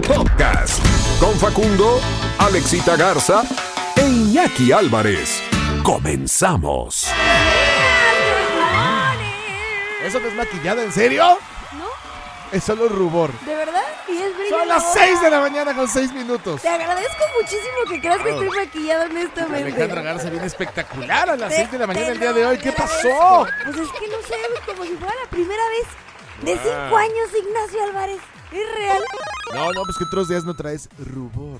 Podcast con Facundo, Alexita Garza e Iñaki Álvarez. Comenzamos. ¿Eso no es maquillada, en serio? ¿No? Es solo rubor. ¿De verdad? Y es brillo. Son las 6 de la mañana con 6 minutos. Te agradezco muchísimo que creas que estoy maquillada honestamente. Alejandra Garza viene espectacular a las 6 de la mañana Te el día de hoy. ¿Qué lo pasó? agradezco. Pues es que no sé, como si fuera la primera vez de 5 años, Ignacio Álvarez. ¿Es real? No, pues que otros días no traes rubor.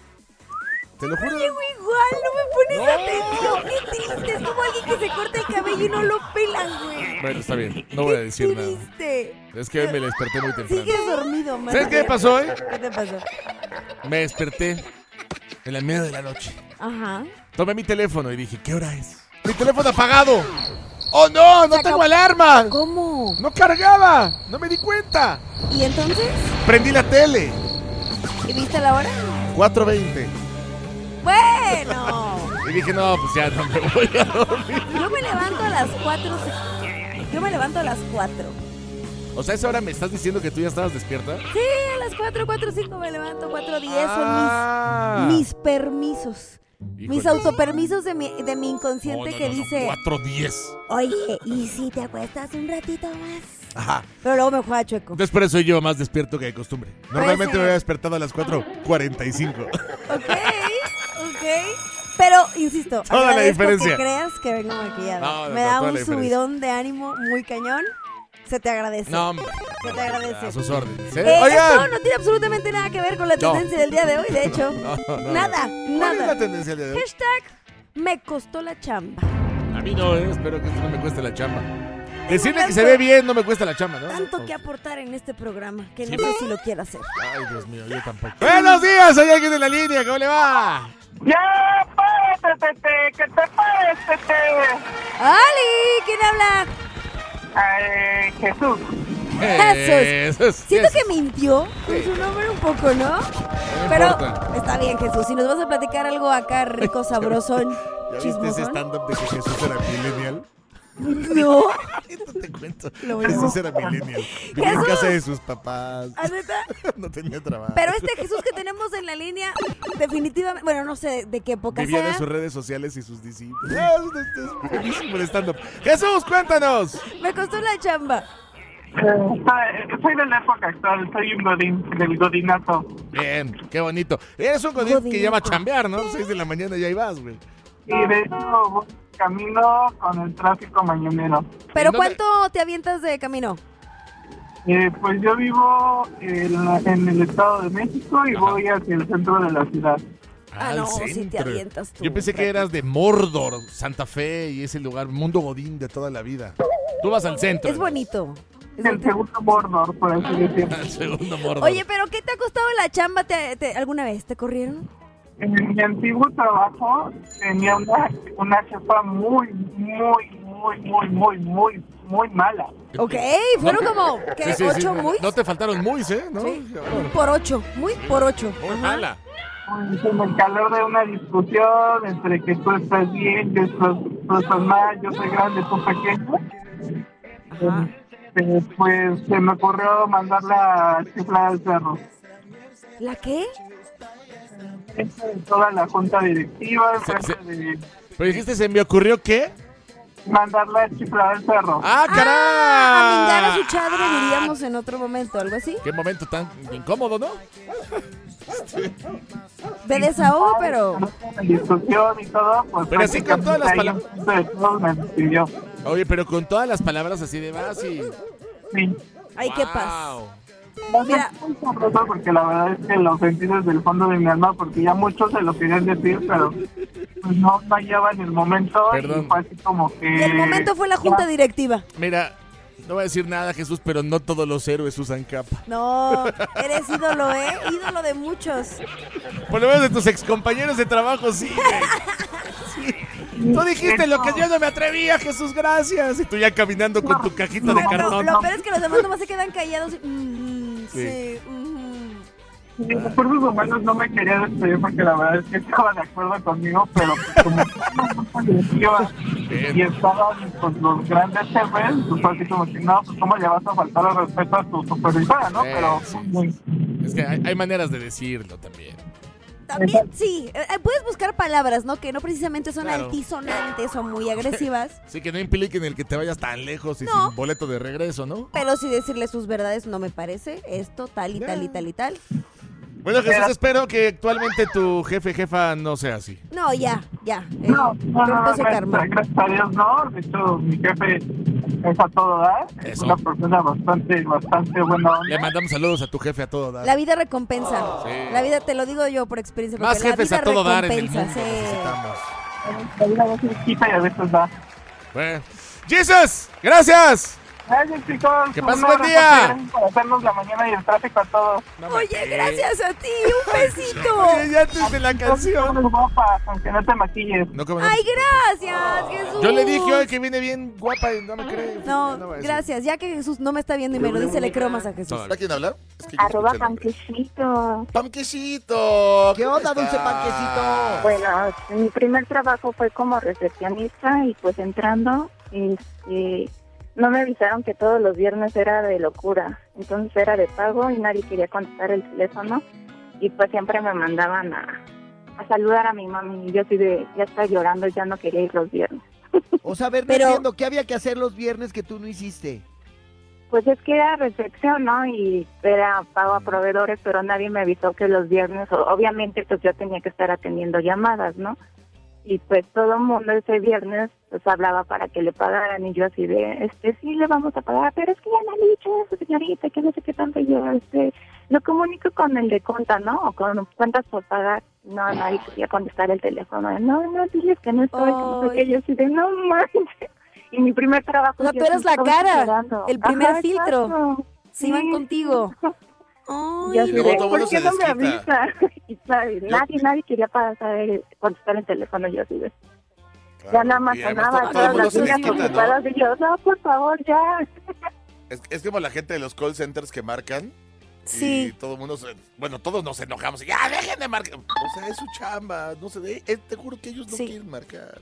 Te lo juro. Llego igual, no me pones atención. Qué triste, es como alguien que se corta el cabello y no lo pelan, güey. Bueno, está bien, no voy a decir Qué nada. triste. Es que hoy me desperté muy temprano. Sigues dormido, man. ¿Sabes qué me pasó hoy? ¿Qué te pasó? Me desperté en la media de la noche. Ajá. Tomé mi teléfono y dije, ¿qué hora es? ¡Mi teléfono apagado! ¡Oh, no! ¡No tengo alarma! ¿Cómo? ¡No cargaba! ¡No me di cuenta! ¿Y entonces? Prendí la tele. ¿Y viste la hora? 4:20. Bueno. Y dije, no, pues ya no me voy a dormir. Yo me levanto a las 4. Yo me levanto a las 4. O sea, ¿esa hora me estás diciendo que tú ya estabas despierta? Sí, a las 4:05 me levanto, 4:10 Ah. son mis permisos. Híjole. Mis autopermisos de mi inconsciente que dice, 4:10. oye, ¿y si te acuestas un ratito más? Ajá. Pero luego me juega chueco. Entonces por eso yo más despierto que de costumbre. Normalmente ser. me había despertado a las 4:45. Ok. Pero, insisto, Toda la agradezco diferencia. que creas que vengo maquillada. No, me da toda un la diferencia. subidón de ánimo muy cañón. Se te agradece. No, hombre. Se te agradece. A sus órdenes. Esto Oigan. no tiene absolutamente nada que ver con la No. tendencia del día de hoy, de hecho. No. Nada, ¿Cuál es la nada. tendencia del día de hoy? Hashtag me costó la chamba. A mí no, espero que esto no me cueste la chamba. Decirle que se ve bien no me cuesta la chamba, ¿no? Tanto que aportar en este programa que no sé si lo quiero hacer. Ay, Dios mío, yo tampoco. Buenos días, hay alguien en la línea, ¿cómo le va? ¡Ya, párate, Tete! ¡Que te pares, Tete! ¡Ali! ¿Quién habla? Jesús. Jesús. Siento que mintió con su nombre un poco, ¿no? Pero importa. está bien, Jesús. Si nos vas a platicar algo acá rico, sabrosón, ¿Ya viste ese chismosón. stand-up de que Jesús era millennial? No. No te cuento. Lo voy a Jesús era millennial. Vivía en Jesús. casa de sus papás. ¿Ah, neta? No tenía trabajo. Pero este Jesús que tenemos en la línea, definitivamente, bueno, no sé de qué época Vivía de sea. sus redes sociales y sus discípulos. Es buenísimo el stand-up. Jesús, cuéntanos. Me costó la chamba. Soy de la época actual, soy un godín, del godinazo. Bien, qué bonito. Eres un godín que Godinazo. llama a chambear, ¿no? 6 de la mañana ya ahí vas, güey. Y de hecho voy camino con el tráfico mañanero. ¿Pero dónde? cuánto te avientas de camino? Pues yo vivo en el Estado de México y voy hacia el centro de la ciudad. Ah, Al no, si te centro. avientas tú. Yo pensé que eras de Mordor, Santa Fe y ese lugar, mundo godín de toda la vida. Tú vas al centro. Es bonito. Es El bonito. segundo Mordor, por así decirlo. Al segundo Mordor. Oye, pero ¿qué te ha costado la chamba alguna vez? ¿Te corrieron? En mi antiguo trabajo tenía una jefa muy mala. Ok, fueron como, ¿qué? Sí, sí, sí. 8 muy. No te faltaron muis, ¿eh? ¿No? Sí. Por 8, muy por 8. Ojalá. En el calor de una discusión entre que tú estás bien, que tú estás mal, yo soy grande, tú pequeño. Ajá. Pues se me ocurrió mandar la chiflada al cerro. ¿La qué? Toda la junta directiva, Se- de Pero dijiste, ¿se me ocurrió qué? mandar la chiflada al cerro. ¡Ah, A mingar a su caray! chadre diríamos en otro momento, algo así. Qué momento tan incómodo, ¿no? De desahogo, pero... La discusión y todo, pues Pero así con todas las prácticamente ahí de todos me despidió. Oye, pero con todas las palabras así de vas y... Sí. Ay, qué paz. Wow. Mira, Muy sabroso porque la verdad es que lo sentí desde el fondo de mi alma porque ya muchos se lo querían decir, pero pues no hallaban el momento. Perdón. Y fue así como que... y el momento fue la junta directiva. Mira, no voy a decir nada, Jesús, pero no todos los héroes usan capa. No, eres ídolo, ¿eh? Ídolo de muchos. Por lo menos de tus excompañeros de trabajo, sí, güey. Sí. Tú dijiste lo que yo no me atrevía, Jesús, gracias. Y tú ya caminando con tu cajita de No, cartón. lo peor es que los demás nomás se quedan callados. Sí. Los recursos humanos no me quería despedir porque la verdad es que estaba de acuerdo conmigo, pero pues, como y estaban pues, los grandes jefes, pues fue así como que no, pues cómo le vas a faltar el respeto a tu supervisora, ¿no? Pero sí. muy, Es que hay maneras de decirlo también. También sí, puedes buscar palabras, ¿no? Que no precisamente son Claro. altisonantes o muy agresivas. Sí, que no impliquen el que te vayas tan lejos y No. sin boleto de regreso, ¿no? Pero sí decirle sus verdades no me parece. Esto, tal y tal y tal y tal. Bueno, Jesús, espero que actualmente tu jefa no sea así. No, ya. No, Rompe ese karma. gracias a Dios no. De hecho, mi jefe es a todo dar. Es Eso. una persona bastante buena onda. Le mandamos saludos a tu jefe a todo dar. La vida recompensa. Sí. La vida, te lo digo yo por experiencia. Más porque la jefes vida a todo dar en el recompensa, mundo necesitamos. La vida a veces quita y a veces da. Bueno. ¡Jesus! ¡Gracias! Gracias, chicos. Que Un pases abrazo, buen día. Gracias por hacernos la mañana y el tráfico a todos. Oye, gracias a ti. Un besito. Oye, ya antes de la canción. Eres guapa, aunque no te maquilles. No, ¿cómo no? Ay, gracias, Jesús. Yo le dije hoy que viene bien guapa y no me cree. No, va a decir. gracias. Ya que Jesús no me está viendo y me lo dice, le creo más a Jesús. ¿Para quién habla? Es que yo Arroba escuché el nombre. panquecito. ¡Panquecito! ¿Qué onda, ¿Cómo dulce estás? panquecito? Bueno, mi primer trabajo fue como recepcionista y pues entrando, no me avisaron que todos los viernes era de locura. Entonces era de pago y nadie quería contestar el teléfono y pues siempre me mandaban a saludar a mi mami y yo así de, ya está llorando, ya no quería ir los viernes. O sea, a ver, no Pero- entiendo, ¿qué había que hacer los viernes que tú no hiciste? Pues es que era recepción, ¿no? Y era pago a proveedores, pero nadie me avisó que los viernes, obviamente, pues yo tenía que estar atendiendo llamadas, ¿no? Y pues todo el mundo ese viernes pues hablaba para que le pagaran y yo así de, sí le vamos a pagar, pero es que ya me han dicho eso, señorita, que no sé qué tanto yo, lo comunico con el de cuenta, ¿no? O con cuentas por pagar. No, nadie quería contestar el teléfono. No, diles que no estoy, que no sé qué. Yo así de, no manches. Y mi primer trabajo... O sea, yo tú eras sí la estaba cara, esperando. el primer Ajá, filtro. exacto. Se iban Sí. contigo. Yo Ay, así luego de, todo el ¿por mundo qué se no me desquita. avisa? Y, ¿sabes? Nadie quería contestar el teléfono. Yo así de... Claro, ya nada más y además sonaba, todo el todas mundo las se niñas desquita, ¿no? ocupadas y yo, no, por favor, ya. Es como la gente de los call centers que marcan. Y sí. todo el mundo, bueno, todos nos enojamos. Y, ya, dejen de marcar. O sea, es su chamba. No sé, te juro que ellos no Sí. quieren marcar.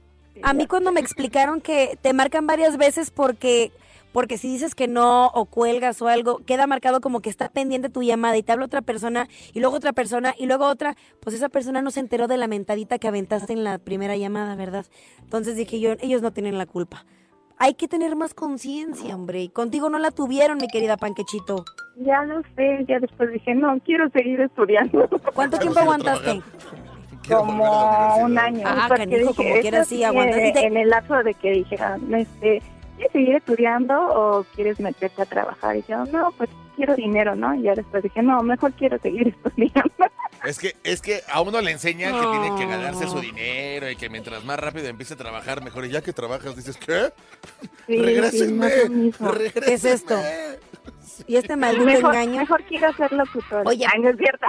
A mí cuando me explicaron que te marcan varias veces porque si dices que no o cuelgas o algo, queda marcado como que está pendiente tu llamada y te habla otra persona y luego otra persona y luego otra, pues esa persona no se enteró de la mentadita que aventaste en la primera llamada, ¿verdad? Entonces dije yo, ellos no tienen la culpa. Hay que tener más conciencia, hombre. Y contigo no la tuvieron, mi querida Panquechito. Ya lo sé, ya después dije, no, quiero seguir estudiando. ¿Cuánto tiempo aguantaste? Quiero volver a la Como universidad. un año. Ah, porque canijo, como eso quieras, sí, aguantaste. En el lapso de que dijeran, ¿quieres seguir estudiando o quieres meterte a trabajar? Y yo, no, pues quiero dinero, ¿no? Y ya después dije, no, mejor quiero seguir estudiando. Es que a uno le enseñan que tiene que ganarse su dinero y que mientras más rápido empiece a trabajar, mejor. Y ya que trabajas, dices, ¿qué? Sí, ¡Regrésenme! sí, no es lo mismo. ¿Qué es esto? Y este maldito engaño. Mejor quiero ser locutor. Oye. Ay, no es cierto.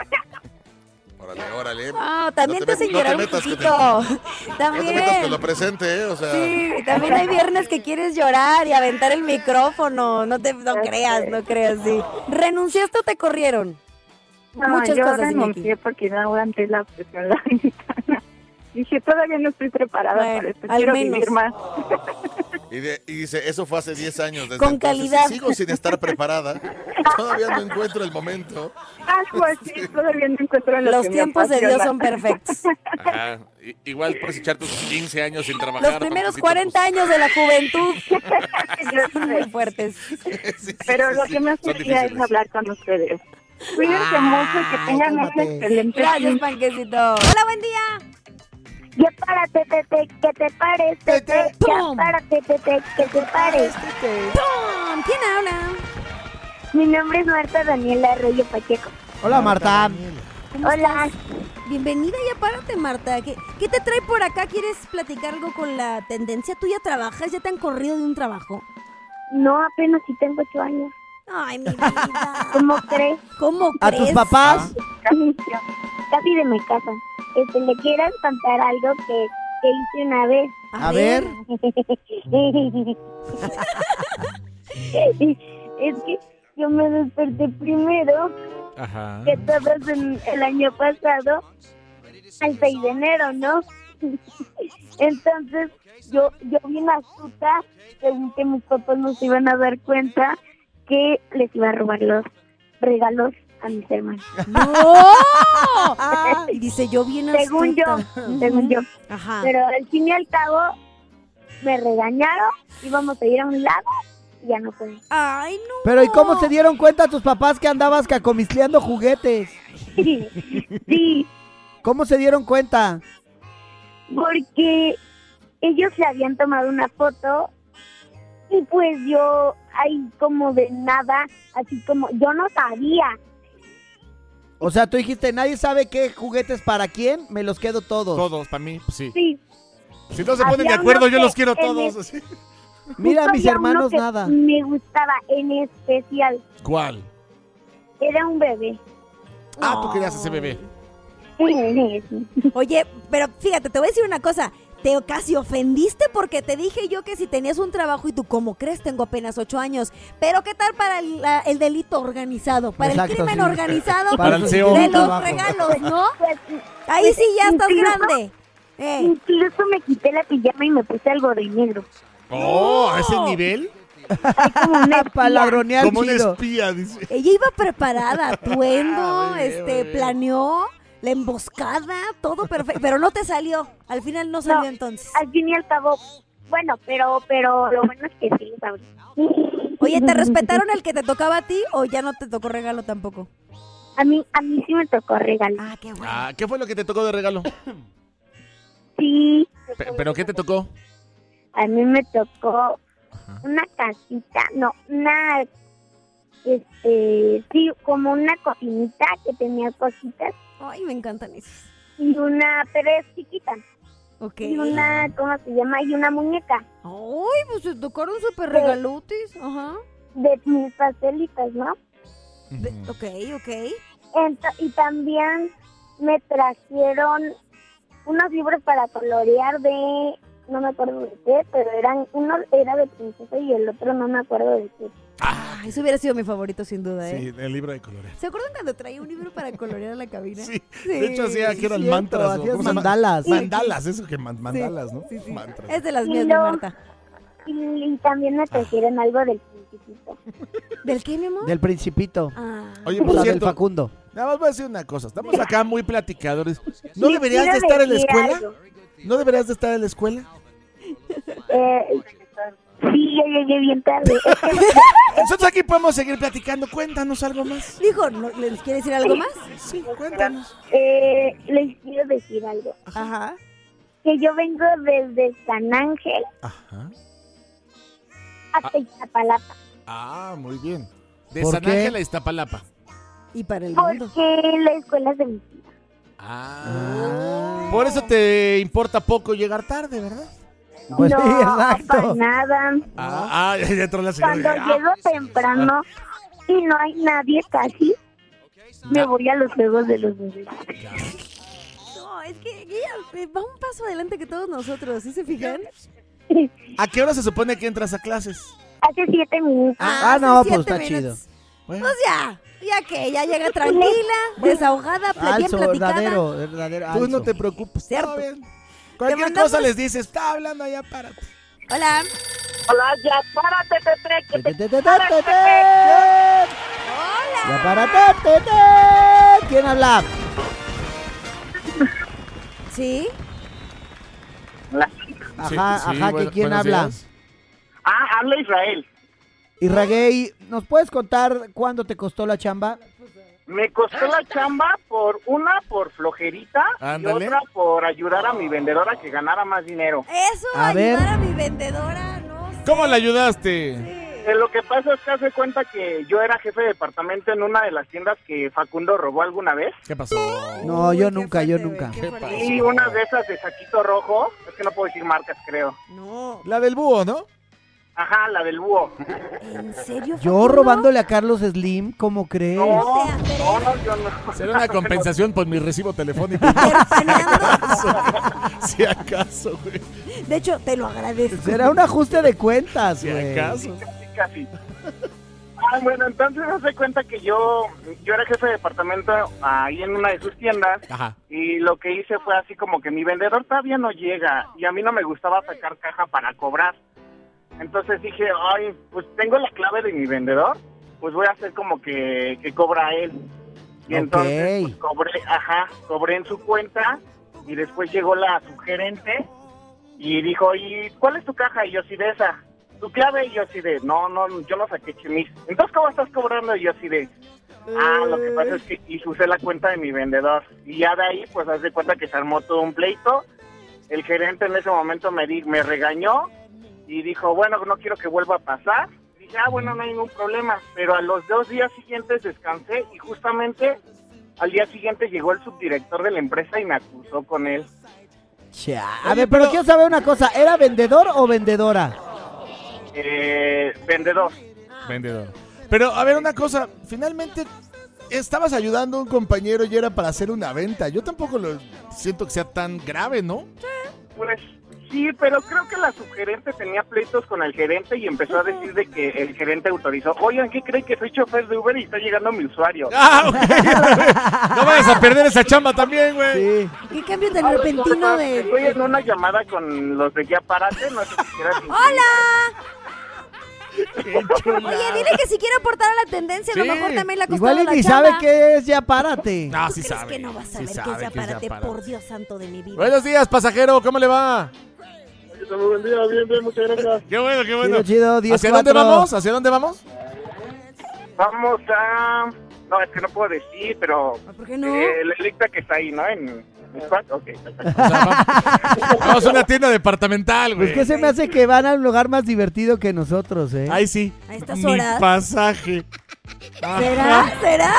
Órale. Ah, también No te te hacen met- no te llorar un metas con poquito. No te metas También. con lo presente, ¿eh? O sea, Sí, también hay viernes que quieres llorar y aventar el micrófono. No creas, sí. ¿Renunciaste o te corrieron? No, Muchas yo cosas, renuncié Iñaki. porque no aguanté la presión la ventana. Dije, todavía no estoy preparada Bueno, para esto, al quiero menos. vivir más. y dice, eso fue hace 10 años. Desde Con entonces calidad. sigo sin estar preparada. Todavía no encuentro el momento. Algo así, todavía no encuentro lo Los que me tiempos de Dios apasiona. son perfectos. Ajá. Igual puedes echar tus 15 años sin trabajar. Los primeros Paquito, 40 años de la juventud Yo son sé. muy fuertes. Sí, Pero lo sí, que me son hace es difíciles. hablar con ustedes. Cuídense mucho y que tengan un cálmate. excelente Gracias, fin. Panquecito. Hola, buen día. Ya párate, Tete, ¿qué te parece, Tete? Ya ¡Pum! párate, Tete, ¿qué te parece? ¡Pum! ¿Quién habla? Mi nombre es Marta Daniela Arroyo Pacheco. Hola, Marta. ¿Cómo Hola. estás? Bienvenida, ya párate, Marta. ¿Qué te trae por acá? ¿Quieres platicar algo con la tendencia? ¿Tú ya trabajas? ¿Ya te han corrido de un trabajo? No, apenas si tengo 8 años. Ay, mi vida. ¿Cómo crees? ¿Cómo ¿A crees? tus papás? Casi de mi casa. Le quieras contar algo que hice una vez. A ver. Es que yo me desperté primero Ajá. que todos en el año pasado, el 6 de enero, ¿no? Entonces, yo bien astuta, según que mis papás no se iban a dar cuenta que les iba a robar los regalos a mis hermanos. ¡No! Y dice, yo bien Según yo, astuta. según yo. Ajá. Pero al fin y al cabo me regañaron, íbamos a ir a un lago y ya no pude. Ay, no. Pero ¿y cómo se dieron cuenta tus papás que andabas cacomisleando juguetes? Sí, ¿Cómo se dieron cuenta? porque ellos le habían tomado una foto y pues yo ahí como de nada, así como yo no sabía. O sea, tú dijiste, nadie sabe qué juguetes para quién, me los quedo todos. Todos, para mí, pues sí. Sí. Si no se ponen de Había acuerdo, uno yo los que quiero en todos. el- así. Mira, Justo mis había uno hermanos que nada. me gustaba en especial, ¿Cuál? era un bebé. Ah, tú querías ese bebé. Sí. Oye, pero fíjate, te voy a decir una cosa. Te casi ofendiste porque te dije yo que si tenías un trabajo y tú, ¿cómo crees? Tengo apenas 8 años. Pero ¿qué tal para el delito organizado? Para Exacto, el crimen sí. organizado Para el CEO. de los Trabajo. regalos, ¿no? Pues, Ahí sí ya estás incluso- grande. Incluso me quité la pijama y me puse algo de negro. Oh, ¿a ese nivel? Ay, como una Para espía. ladronear Como un chido. espía, dice. Ella iba preparada, atuendo, Ah, muy bien, muy bien. planeó, la emboscada, todo perfecto. Pero no te salió. Al final no salió No. entonces. Al fin y al cabo, bueno, pero lo bueno es que sí, ¿sabes? Oye, ¿te respetaron el que te tocaba a ti o ya no te tocó regalo tampoco? A mí sí me tocó regalo. Ah, qué bueno. Ah, ¿qué fue lo que te tocó de regalo? Sí, ¿Pero qué te tocó? a mí me tocó una casita, no, una, sí, como una cocinita que tenía cositas Ay, me encantan esos. y una, pero es chiquita, Ok. y una, ¿cómo se llama? Y una muñeca Ay, pues se tocaron súper regalotes. Ajá. de mis pastelitos, ¿no? Ok, ok. Y también me trajeron unos libros para colorear de, no me acuerdo de qué, pero uno era de princesa y el otro no me acuerdo de qué. Ah, eso hubiera sido mi favorito sin duda, ¿eh? Sí, el libro de colores. ¿Se acuerdan cuando traía un libro para colorear a la cabina? Sí, de hecho hacía que eran cierto, mantras. ¿no? hacías ¿Cómo se llama? mandalas. Mandalas, eso que mandalas, ¿no? Sí, sí. Mantras. Es de las Y mías, mi lo- Marta. Y también me trajeron algo del principito. ¿Del qué, mi amor? Del Principito. Ah. Oye, O por sea, del cierto, Facundo. nada más voy a decir una cosa. Estamos acá muy platicadores. ¿No Les deberías de quiero estar en la decir escuela? algo. ¿No deberías de estar en la escuela? Sí, ya llegué bien tarde. Nosotros aquí podemos seguir platicando. Cuéntanos algo más. Dijo, ¿les quiere decir algo más? Sí, cuéntanos. Les quiero decir algo. Ajá. Que yo vengo desde San Ángel Ajá. hasta Iztapalapa. Ah, muy bien. De ¿Por San qué? Ángel a Iztapalapa. Y para el mundo. Porque la escuela es de mis hijas. Ah. Por eso te importa poco llegar tarde, ¿verdad? Pues no, sí, exacto. para nada. Ya entró la señora. Cuando llego temprano y no hay nadie casi, me voy a los juegos de los bebés. No, es que ella va un paso adelante que todos nosotros, ¿sí se fijan? ¿A qué hora se supone que entras a clases? Hace 7 minutos. Ah, hace no, 7 pues está minutos. Bueno, Pues ya que ya llega tranquila, desahogada, bien Falso, platicada. verdadero. tú alzo. no te preocupes. Cierto. Todo bien. Cualquier mandamos- cosa les dices, está hablando allá, párate. Hola. Hola, ya, párate, Pepe, que Te, te... te, te, te, te, te. Ya párate, te, te. ¿Quién habla? ¿Sí? Ajá, ajá, que quién buenos habla. días. Habla Israel. Irraguey, ¿nos puedes contar cuánto te costó la chamba? Me costó la chamba por flojerita Ándale. y otra por ayudar a mi vendedora a que ganara más dinero. Eso, A ayudar ver. a mi vendedora, no sé. ¿Cómo le ayudaste? Lo que pasa es que hace cuenta que yo era jefe de departamento en una de las tiendas que Facundo robó alguna vez. ¿Qué pasó? No, Uy, yo qué nunca, fuerte, yo güey, nunca. qué ¿Qué fuerte. pasó? Y una de esas de saquito rojo, es que no puedo decir marcas, creo. No. La del búho, ¿no? Ajá, la del búho. ¿En serio? Yo Facundo? robándole a Carlos Slim, ¿cómo crees? No, te atreves. no, yo no. Será una compensación por mi recibo telefónico. Si acaso, güey. De hecho, te lo agradezco. Será un ajuste de cuentas, Si güey. acaso. Casi. Bueno, entonces se cuenta que yo era jefe de departamento ahí en una de sus tiendas. Ajá. Y lo que hice fue así como que mi vendedor todavía no llega y a mí no me gustaba sacar caja para cobrar. Entonces dije, ay, pues tengo la clave de mi vendedor, pues voy a hacer como que cobra él. Y entonces pues, cobré en su cuenta y después llegó la subgerente y dijo, ¿y cuál es tu caja? Y yo sí de esa. ¿Tu clave? Y yo así de, no, yo no saqué chemis. Entonces, ¿cómo estás cobrando? Y yo así de, lo que pasa es que usé la cuenta de mi vendedor. Y ya de ahí, pues, haz de cuenta que se armó todo un pleito. El gerente en ese momento me regañó y dijo, bueno, no quiero que vuelva a pasar. Y dije, bueno, no hay ningún problema. Pero a los 2 días siguientes descansé y justamente al día siguiente llegó el subdirector de la empresa y me acusó con él. A ver, pero quiero saber una cosa, ¿era vendedor o vendedora? Vendedor. Pero, a ver, una cosa, finalmente estabas ayudando a un compañero y era para hacer una venta. Yo tampoco lo siento que sea tan grave, ¿no? Pues sí, pero creo que la subgerente tenía pleitos con el gerente y empezó a decir de que el gerente autorizó. Oigan, ¿qué creen que soy chofer de Uber y está llegando mi usuario? Ok. No vayas a perder esa chamba también, güey. Sí. ¿Qué cambio tan repentino de...? Estoy en una llamada con los de Ya Párate, no sé si quieras... ¡Hola! Oye, dile que si quiere aportar a la tendencia, a lo mejor también la costó Igual la y ni chamba. sabe qué es Ya Párate. No, ¿Tú sí crees sabe. que no vas a Sí ver qué sabe es Ya que es Ya Párate? Párate. Por Dios santo de mi vida. Buenos días, pasajero, ¿cómo le va? Muy buen día, bien, muchas gracias. Qué bueno, qué bueno. Chido, 10-4. ¿Hacia dónde vamos? ¿Hacia dónde vamos? Vamos a... No, es que no puedo decir, pero... ¿Por qué no? La electa que está ahí, ¿no? En Squad, ok. O sea, vamos a una tienda departamental, güey. Pues que se me hace que van a un lugar más divertido que nosotros, ¿eh? Ay, sí. A estas Mi horas. pasaje. ¿Será?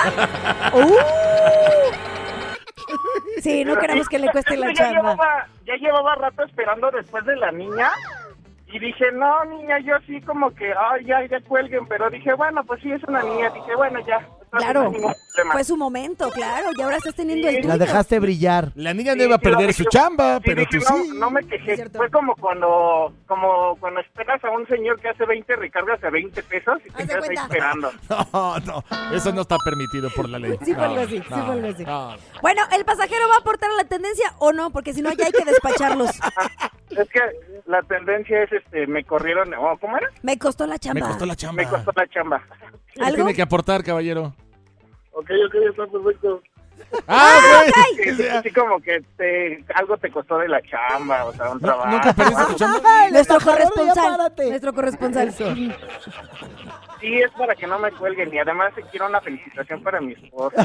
Sí, no queremos que le cueste la chamba. Ya llevaba rato esperando después de la niña. Y dije, no, niña, yo sí como que, ya cuelguen. Pero dije, bueno, pues sí, es una niña. Dije, bueno, ya. Claro, no hay ningún problema. fue su momento, claro. Y ahora estás teniendo el tuyo. La dejaste brillar. La niña no iba a perder su chamba, pero tú sí. No me quejé. Fue como cuando esperas a un señor que hace 20 recargas a 20 pesos y te Haz de quedas ahí cuenta. esperando. No, eso no está permitido por la ley. Sí fue algo No, así, sí no, fue algo así. no. Bueno, ¿el pasajero va a aportar a la tendencia o no? Porque si no, ya hay que despacharlos. Es que la tendencia es, me corrieron, ¿cómo era? Me costó la chamba. Me costó la chamba. Me costó la chamba. ¿Qué ¿Algo? tiene que aportar, caballero? Ok, está perfecto. Ok. Sí, como que algo te costó de la chamba, o sea, un trabajo. ¿Nunca perdiste tu chamba? Nuestro embajador de Ya corresponsal. Párate. Nuestro corresponsal. Sí, es para que no me cuelguen y además quiero una felicitación para mi esposa.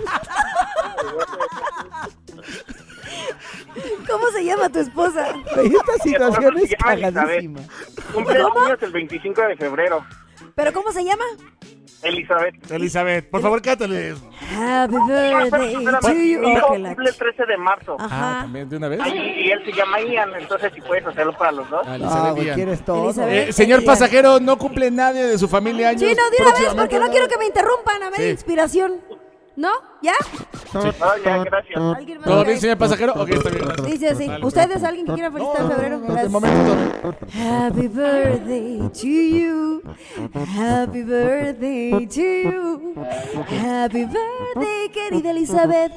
¿Cómo se llama tu esposa? Esta situación es Se llama Elizabeth. cagadísima. Cumple años el 25 de febrero. ¿Pero cómo se llama? Elizabeth, por favor, cántale. Happy birthday to you. Mi hijo Oh, que la cumple el 13 de marzo. Ajá. ¿También de una vez? Y él se llama Ian, entonces si puedes hacerlo para los dos. Ah, güey, quieres todo. Elizabeth. Señor pasajero, ¿no cumple nadie de su familia años? Sí, no, de una vez, próximamente? porque no quiero que me interrumpan a media Sí. inspiración. ¿No? ¿Ya? Ya, gracias. ¿Alguien más? ¿Todo bien, señor pasajero? Ok, está bien. gracias. Dice así. ¿Ustedes, alguien que quiera felicitar en febrero? De Gracias. momento. Happy birthday to you. Happy birthday to you. Happy birthday, querida Elizabeth.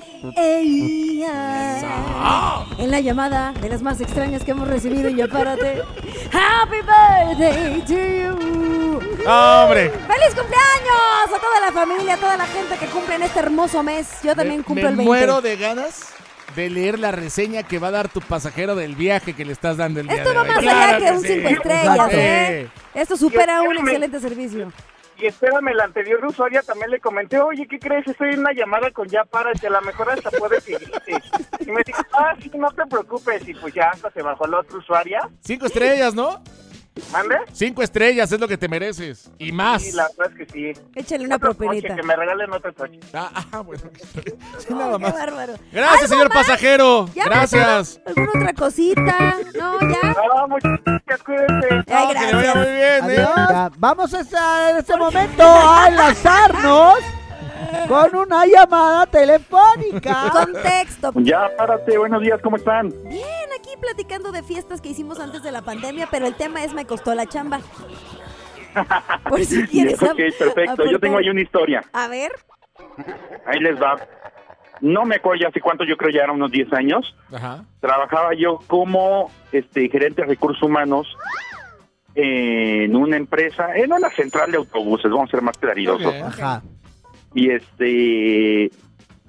En la llamada de las más extrañas que hemos recibido en Ya Párate. Happy birthday to you. ¡Hombre! ¡Feliz cumpleaños a toda la familia, a toda la gente que cumple en este hermoso mes! Yo también cumplo Me el 20. muero de ganas de leer la reseña que va a dar tu pasajero del viaje que le estás dando el día Esto de va hoy. más Claro allá que un sí. 5 estrellas, ¿eh? Sí. Esto supera un Espérame. excelente servicio. Y espérame, la anterior usuaria también le comenté, oye, ¿qué crees? Estoy en una llamada con Ya Párate, a lo mejor hasta puede seguirte. Y me dijo, sí, no te preocupes. Y pues ya hasta se bajó la otra usuaria. 5 estrellas, ¿no? ¿Mande? 5 estrellas es lo que te mereces. Y más. Sí, la verdad es que sí. Échale una Otro propinita. coche, que me regalen otro coche. Bueno. Sí, Oh, nada qué más. bárbaro. Gracias, ¿Algo señor más? pasajero. ¿Ya Gracias. ¿Alguna otra cosita? No, ya. Muchas gracias, cuídense. Ay, Que le vaya muy gracias. bien, Adiós. Ya, vamos a estar en este momento a enlazarnos con una llamada telefónica. Contexto. Ya, Párate, buenos días, ¿cómo están? Bien, aquí platicando de fiestas que hicimos antes de la pandemia, pero el tema es me costó la chamba. Por si quieres. Ok, perfecto, yo tengo ahí una historia. A ver. Ahí les va. No me acuerdo ya hace cuánto, yo creo ya eran unos 10 años. Ajá. Trabajaba yo como gerente de recursos humanos en una empresa, en una central de autobuses, vamos a ser más claridosos. Ok. Ajá. Y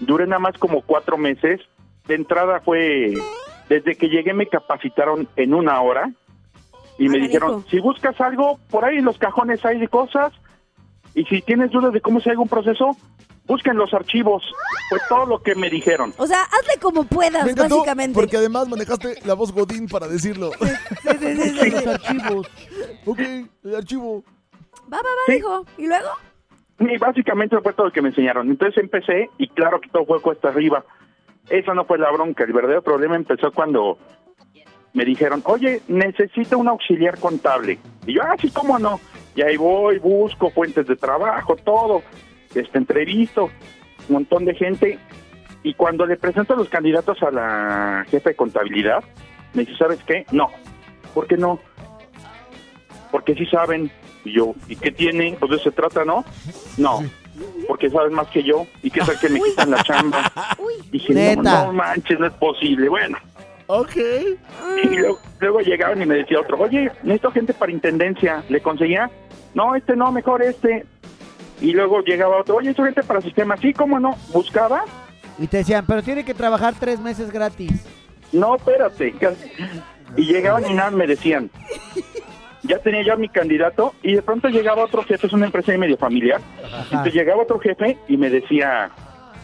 Duré nada más como 4 meses. De entrada fue, desde que llegué me capacitaron en 1 hora y me dijeron, si buscas algo, por ahí en los cajones hay de cosas y si tienes dudas de cómo se haga un proceso, busquen los archivos. Fue todo lo que me dijeron. O sea, hazle como puedas, Me encantó, básicamente. porque además manejaste la voz Godín para decirlo. Sí. Los archivos. Ok, el archivo. Va, Sí. dijo. ¿Y luego? Y básicamente fue todo lo que me enseñaron. Entonces empecé y claro que todo fue cuesta arriba. Esa no fue la bronca. El verdadero problema empezó cuando me dijeron, oye, necesito un auxiliar contable. Y yo, sí, ¿cómo no? Y ahí voy, busco fuentes de trabajo, todo. Entrevisto, un montón de gente. Y cuando le presento a los candidatos a la jefa de contabilidad, me dice, ¿sabes qué? No. ¿Por qué no? Porque sí saben. Y yo, ¿y qué tiene? Pues de eso se trata, ¿no? No. Porque saben más que yo. ¿Y qué tal que me quitan la chamba? Dije, Neta. no manches, no es posible. Bueno. Ok. Y luego llegaban y me decía otro, oye, necesito gente para intendencia. ¿Le conseguía? No, no, mejor este. Y luego llegaba otro, oye, ¿necesito gente para sistemas? Sí, ¿cómo no? Buscaba. Y te decían, pero tiene que trabajar 3 meses gratis. No, espérate. Y llegaban y nada, me decían. Ya tenía yo a mi candidato y de pronto llegaba otro jefe, es una empresa medio familiar. Entonces llegaba otro jefe y me decía,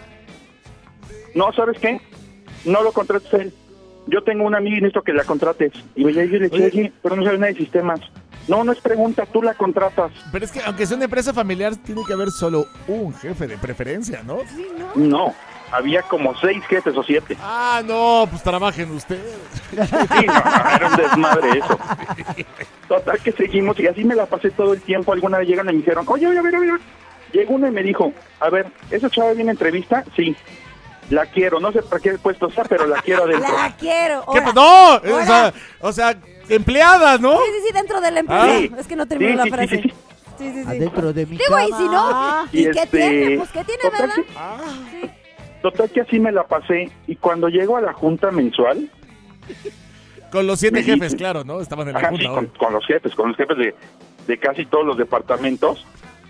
no, ¿sabes qué? No lo contrates a él. Yo tengo una amiga y necesito que la contrates. Y yo le decía, oye, pero no sabes nada de sistemas. No es pregunta, tú la contratas. Pero es que aunque sea una empresa familiar, tiene que haber solo un jefe de preferencia, ¿no? No, había como 6 jefes o 7. Ah, no, pues trabajen ustedes. Sí, no, era un desmadre eso. Total que seguimos y así me la pasé todo el tiempo. Alguna vez llegan y me dijeron, oye, a ver. Llegó uno y me dijo, a ver, ¿esa chava viene entrevista? Sí. La quiero, no sé para qué puesto está, pero la quiero adentro. La quiero. ¿Qué? Ahora, No, o sea, empleadas, ¿no? Sí, dentro de la empresa. Sí. Es que no terminó la frase. Sí. Sí. Adentro de mi Digo, y si no, cama. ¿y qué tiene? Pues, ¿qué tiene, total verdad? que- Total que así me la pasé. Y cuando llego a la junta mensual... Con los 7 Me jefes, dice- claro, ¿no? Estaban en la Ajá, junta. sí, ahora. con los jefes de casi todos los departamentos,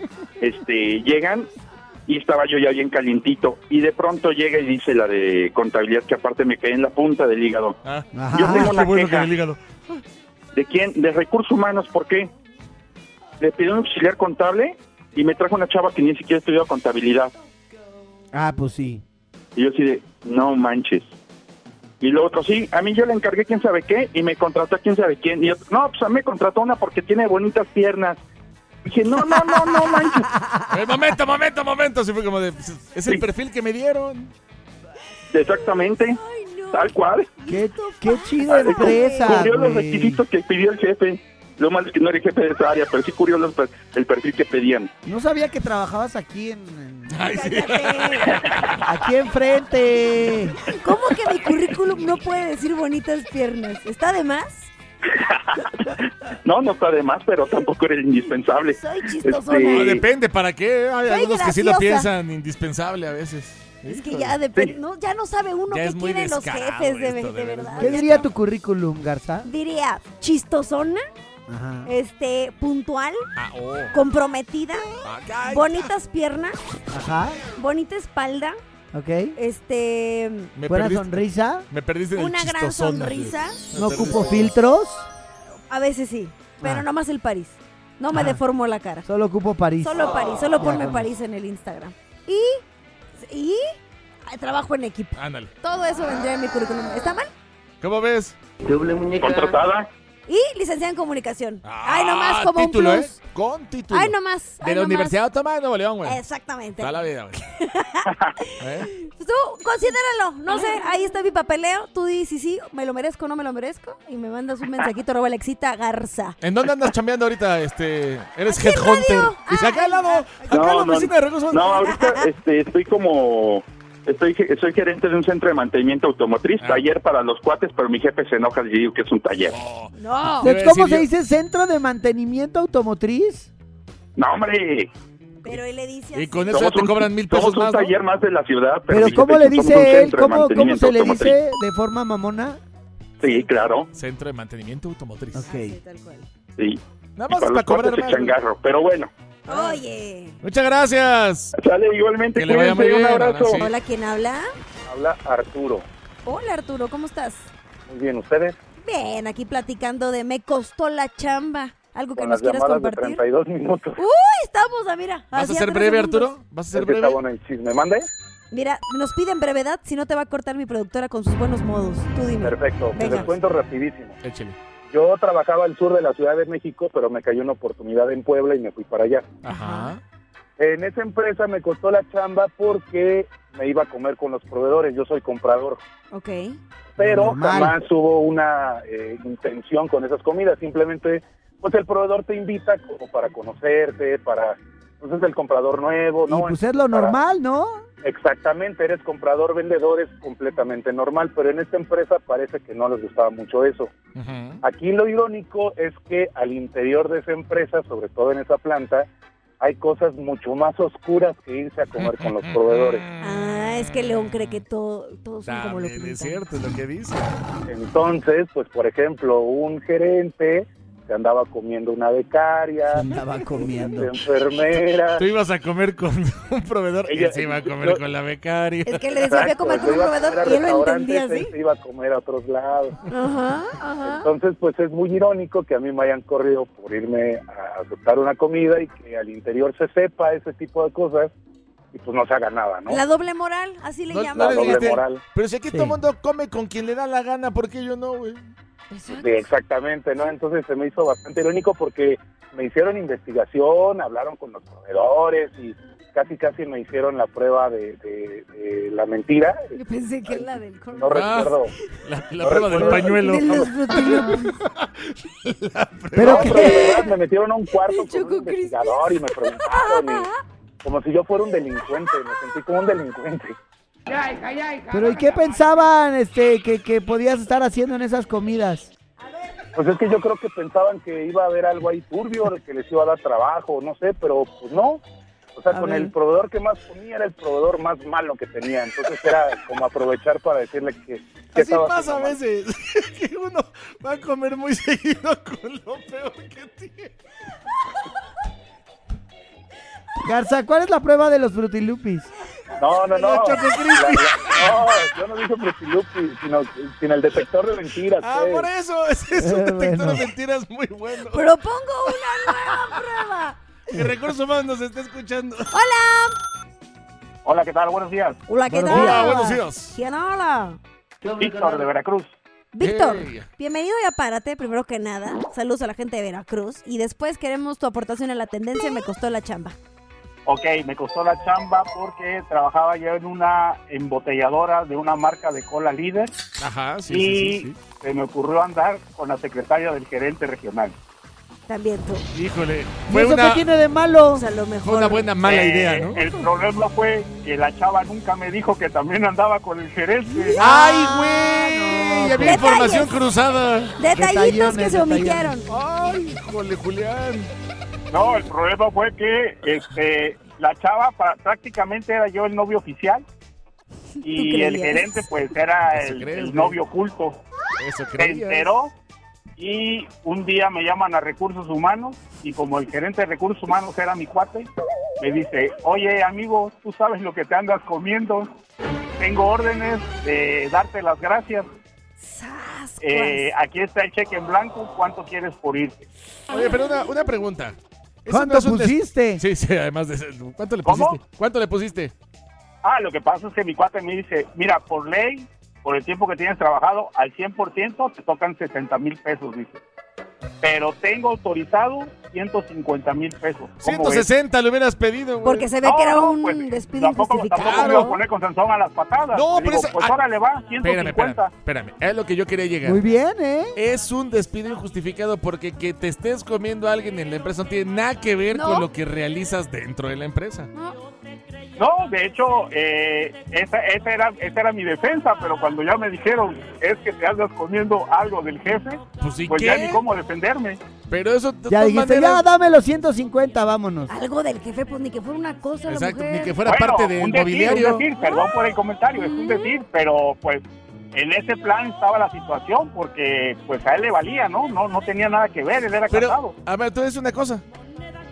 llegan y estaba yo ya bien calientito y de pronto llega y dice la de contabilidad que aparte me cae en la punta del hígado. Ah, Ajá. Yo tengo qué una bueno que queja. el hígado. ¿De quién? De recursos humanos. ¿Por qué? Le pidió un auxiliar contable y me trajo una chava que ni siquiera estudió contabilidad. Ah, pues sí. Y yo así de, no manches. Y lo otro, sí, a mí yo le encargué quién sabe qué y me contrató a quién sabe quién. Y otro, no, pues a mí me contrató una porque tiene bonitas piernas. Dije, no manches. Momento. Así fue como de, pues, es el perfil que me dieron. Exactamente, tal cual. Qué chida empresa, Cubrió los güey. requisitos que pidió el jefe. Lo malo es que no era el jefe de esa área, pero sí cubrió el perfil que pedían. No sabía que trabajabas aquí Ay, sí. aquí enfrente. ¿Cómo que mi currículum no puede decir bonitas piernas? ¿Está de más? No está de más, pero tampoco era indispensable. Soy chistosona. No, depende, ¿para qué? Hay Soy algunos que sí lo graciosa. piensan indispensable a veces. Es que ya depende. No, ya no sabe uno Ya qué es muy quieren los descarado jefes, de esto, de verdad. ¿Qué diría tu currículum, Garza? Diría chistosona, Ajá. puntual, Ah, oh. comprometida, Ay, bonitas piernas, Ajá. bonita espalda, Ok. me Buena perdiste, sonrisa. me perdiste en el una gran chistosona. sonrisa. Me No perdiste. ocupo filtros. A veces sí, pero Ah. nomás el París. No me Ah. deformo la cara. Solo ocupo París. Solo París, solo Ya, ponme con París en el Instagram. Y trabajo en equipo. Ándale. Todo eso vendría en mi currículum. ¿Está mal? ¿Cómo ves? Contratada. Y licenciada en comunicación. Ay, nomás como título, un plus. Con título. Ay, nomás. De ay, la nomás. Universidad Autónoma de Nuevo León, güey. Exactamente. Toda la vida, güey. ¿Eh? Pues tú, considéralo. No sé, ahí está mi papeleo. Tú dices sí, me lo merezco o no me lo merezco. Y me mandas un mensajito, @Alexita Garza. ¿En dónde andas chambeando ahorita? Eres Aquí en headhunter. radio. Dice, acá al lado, acá en la oficina de recursos. No, ahorita soy gerente de un centro de mantenimiento automotriz, taller para los cuates, pero mi jefe se enoja y digo que es un taller. No. Debe ¿Cómo decir se yo- dice? ¿Centro de mantenimiento automotriz? No, hombre. Pero él le dice Y así. con eso ya te cobran 1,000 pesos somos más, un ¿no? taller más de la ciudad. Pero mi ¿cómo jefe le somos un dice él? centro de ¿Cómo mantenimiento se le automotriz. dice de forma mamona? Sí, claro. Centro de mantenimiento automotriz. Ok. Sí, tal cual. Sí. Nada Y más para para los cobrar cuates más, echan güey. garro. Pero bueno, Oye. Muchas gracias. Sale, igualmente. Que le vaya muy cuídense, bien. un abrazo. Ahora sí. Hola, ¿quién habla? Habla Arturo. Hola, Arturo, ¿cómo estás? Muy bien, ¿ustedes? Bien, aquí platicando de me costó la chamba. ¿Algo que Con nos las quieras llamadas de compartir? 32 minutos. Estamos, mira. ¿Vas a ser breve, Arturo? ¿Vas a ser Es que está breve? bueno el chisme. ¿Mande? Mira, nos piden brevedad, si no te va a cortar mi productora con sus buenos modos. Tú dime. Perfecto, Venga. les cuento rapidísimo. Échale. Yo trabajaba al sur de la Ciudad de México, pero me cayó una oportunidad en Puebla y me fui para allá. Ajá. En esa empresa me costó la chamba porque me iba a comer con los proveedores. Yo soy comprador. Ok. Pero Normal. jamás hubo una intención con esas comidas. Simplemente, pues el proveedor te invita como para conocerte, para... Pues es el comprador nuevo, Y ¿no? pues es lo Para- normal, ¿no? Exactamente, eres comprador, vendedor, es completamente normal, pero en esta empresa parece que no les gustaba mucho eso. Ujú. Aquí lo irónico es que al interior de esa empresa, sobre todo en esa planta, hay cosas mucho más oscuras que irse a comer con los proveedores. Es que León cree que todos son como lo También que es cierto es lo que dice. Entonces, pues por ejemplo, un gerente se andaba comiendo una becaria, Andaba comiendo. una enfermera. Tú ibas a comer con un proveedor y Ella- él se iba a comer yo- con la becaria. Es que le decía que comer con yo un iba a proveedor comer a y él lo restaurantes, entendía así. él se iba a comer a otros lados. Ajá. Entonces, pues es muy irónico que a mí me hayan corrido por irme a aceptar una comida y que al interior se sepa ese tipo de cosas y pues no se haga nada, ¿no? La doble moral, así le No llaman. le doble dijiste, moral. pero si aquí Sí. todo el mundo come con quien le da la gana, ¿por qué yo no, güey? Sí, exactamente, ¿no? Entonces se me hizo bastante irónico porque me hicieron investigación, hablaron con los proveedores y casi me hicieron la prueba de la mentira. Yo pensé que la del No Ah. recuerdo. La No prueba del recuerdo. pañuelo. De los frutilupis. Pero No, que... pero de verdad me metieron a un cuarto con Choco un investigador y me preguntaron y como si yo fuera un delincuente, me sentí como un delincuente. Pero ¿y qué pensaban que podías estar haciendo en esas comidas? Pues es que yo creo que pensaban que iba a haber algo ahí turbio, que les iba a dar trabajo, no sé, pero pues no. O sea, A con ver. el proveedor que más comía era el proveedor más malo que tenía. Entonces era como aprovechar para decirle que Así estaba pasa a haciendo mal. veces, que uno va a comer muy seguido con lo peor que tiene. Garza, ¿cuál es la prueba de los frutilupis? No. Los Choco Crispy. No, yo no dije Frutilupi, sino el detector de mentiras. Ah, pues. por eso, ese es un detector Bueno. de mentiras muy bueno. Propongo una nueva prueba. Que Recursos Humanos nos está escuchando. Hola, ¿qué tal? Buenos días. Hola, ¿qué Buenos tal? días. Buenos días. ¿Quién habla? Víctor de Veracruz. Víctor, Hey. bienvenido y apárate, primero que nada. Saludos a la gente de Veracruz. Y después queremos tu aportación a la tendencia. Me costó la chamba. Ok, me costó la chamba porque trabajaba yo en una embotelladora de una marca de cola líder Ajá, sí, y sí, sí, se me ocurrió andar con la secretaria del gerente regional. También tú. sí. Híjole, ¿Y fue eso una, qué tiene de malo? O sea, lo mejor. fue una buena mala idea, ¿no? El problema fue que la chava nunca me dijo que también andaba con el gerente. ¡Ay, güey! no. Había Detalles. información cruzada. Detallitos que se Detallones, omitieron. ¡Ay, híjole, Julián! No, el problema fue que la chava prácticamente era yo el novio oficial y el creías? gerente pues era Eso el crees, güey. novio oculto. Eso Se creías. enteró y un día me llaman a Recursos Humanos y como el gerente de Recursos Humanos era mi cuate, me dice, oye amigo, tú sabes lo que te andas comiendo, tengo órdenes de darte las gracias, Sas, aquí está el cheque en blanco, ¿cuánto quieres por irte? Oye, pero una pregunta. ¿Eso ¿Cuánto no es un pusiste? Sí, sí, además de eso. ¿Cuánto le ¿Cómo? pusiste? ¿Cuánto le pusiste? Lo que pasa es que mi cuate me dice, mira, por ley, por el tiempo que tienes trabajado, al 100% te tocan 60,000 pesos, dice. Pero tengo autorizado 150,000 pesos. ¿Cómo ves? 160 le hubieras pedido, güey. Porque se ve que era un despido tampoco injustificado. me iba a poner con Sansón a las patadas. No, Le pero digo, esa- pues órale va, Espérame, 150. espérame. Es lo que yo quería llegar. Muy bien, ¿eh? Es un despido injustificado porque que te estés comiendo a alguien en la empresa no tiene nada que ver No. con lo que realizas dentro de la empresa. No, de hecho, esa era mi defensa, pero cuando ya me dijeron, es que te andas comiendo algo del jefe, Pues sí, pues ya ¿qué? ni cómo defenderme. Pero eso de Ya todas dijiste, maneras- ya dame los 150, vámonos. Algo del jefe, pues ni que fuera una cosa. la Exacto, mujer. ni que fuera Bueno, parte del un decir, mobiliario. un decir, perdón por el comentario, es un decir, pero pues en ese plan estaba la situación porque pues a él le valía, ¿no? No tenía nada que ver, él era casado. Pero, a ver, tú dices una cosa.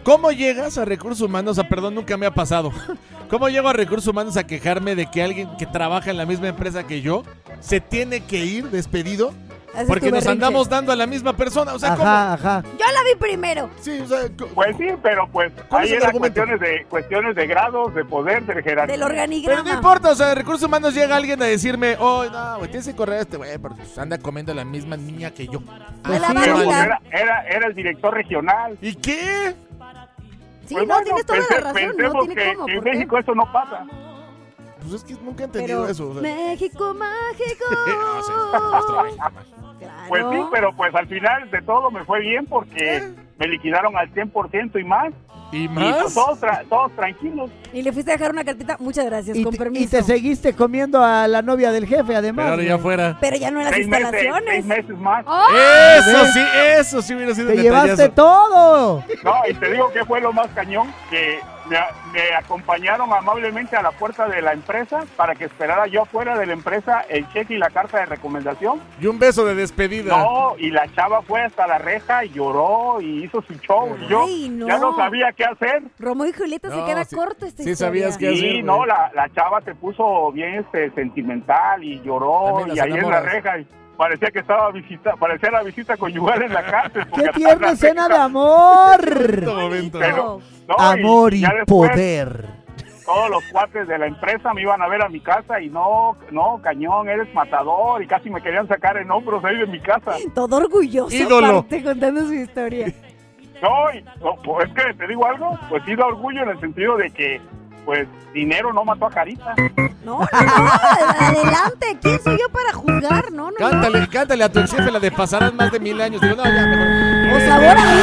¿Cómo llegas a recursos humanos? Perdón, nunca me ha pasado. ¿Cómo llego a recursos humanos a quejarme de que alguien que trabaja en la misma empresa que yo se tiene que ir despedido? Haces Porque tu nos berrinche. andamos dando a la misma persona. O sea, Ajá. Yo la vi primero. Sí, o sea, Pues sí, pero pues ¿Cuál ahí es el eran argumento? cuestiones de grados, de poder, de jerarquía. Del pero organigrama. no importa, o sea, de recursos humanos llega alguien a decirme, oh, no, güey, tienes que correr a este güey, porque anda comiendo la misma niña que yo. Me la Así va a Pero vale. pues quitar. era el director regional. ¿Y qué? Sí, Pues no, bueno, tienes toda la razón. pensemos No tiene que cómo. en ¿por qué? México eso no pasa. Pues es que nunca he entendido Pero eso. O sea. México mágico. No, sí, nuestro México mágico. Claro. Pues sí, pero pues al final de todo me fue bien porque me liquidaron al 100% y más. ¿Y Y más? pues todos tranquilos. Y le fuiste a dejar una cartita. Muchas gracias, Y con te, permiso. y te seguiste comiendo a la novia del jefe, además. Pero ahora ya güey. fuera. Pero ya no en las 6 instalaciones. meses más. ¡Oh! Eso sí hubiera sido Te un llevaste detallazo. todo. No, y te digo que fue lo más cañón, que me acompañaron amablemente a la puerta de la empresa para que esperara yo afuera de la empresa el cheque y la carta de recomendación. Y un beso de despedida. No, y la chava fue hasta la reja y lloró y hizo su show. Y yo Ay, no. ya no sabía qué hacer. Romeo y Julieta se No, queda sí. corto esta Sí historia. sabías que- ¿Qué hacer, Y güey? no, la chava se puso bien sentimental y lloró. También las Y ahí en la enamoras. reja y parecía que parecía la visita conyugal en la cárcel. porque ¡Qué hasta tierna la escena de reja- amor! Momento. Pero, no, Amor y ya después, poder. Todos los cuates de la empresa me iban a ver a mi casa y no, cañón, eres matador, y casi me querían sacar en hombros ahí de mi casa. Todo orgulloso. Ídolo. aparte, contando su historia. Pues es que te digo algo, pues sí da orgullo en el sentido de que, pues, dinero no mató a Carita. No, adelante. ¿Quién soy yo para juzgar? No. Cántale a tu ex jefe la de pasarán más de 1000 años. Digo, no, ya, mejor. O sabor a mí.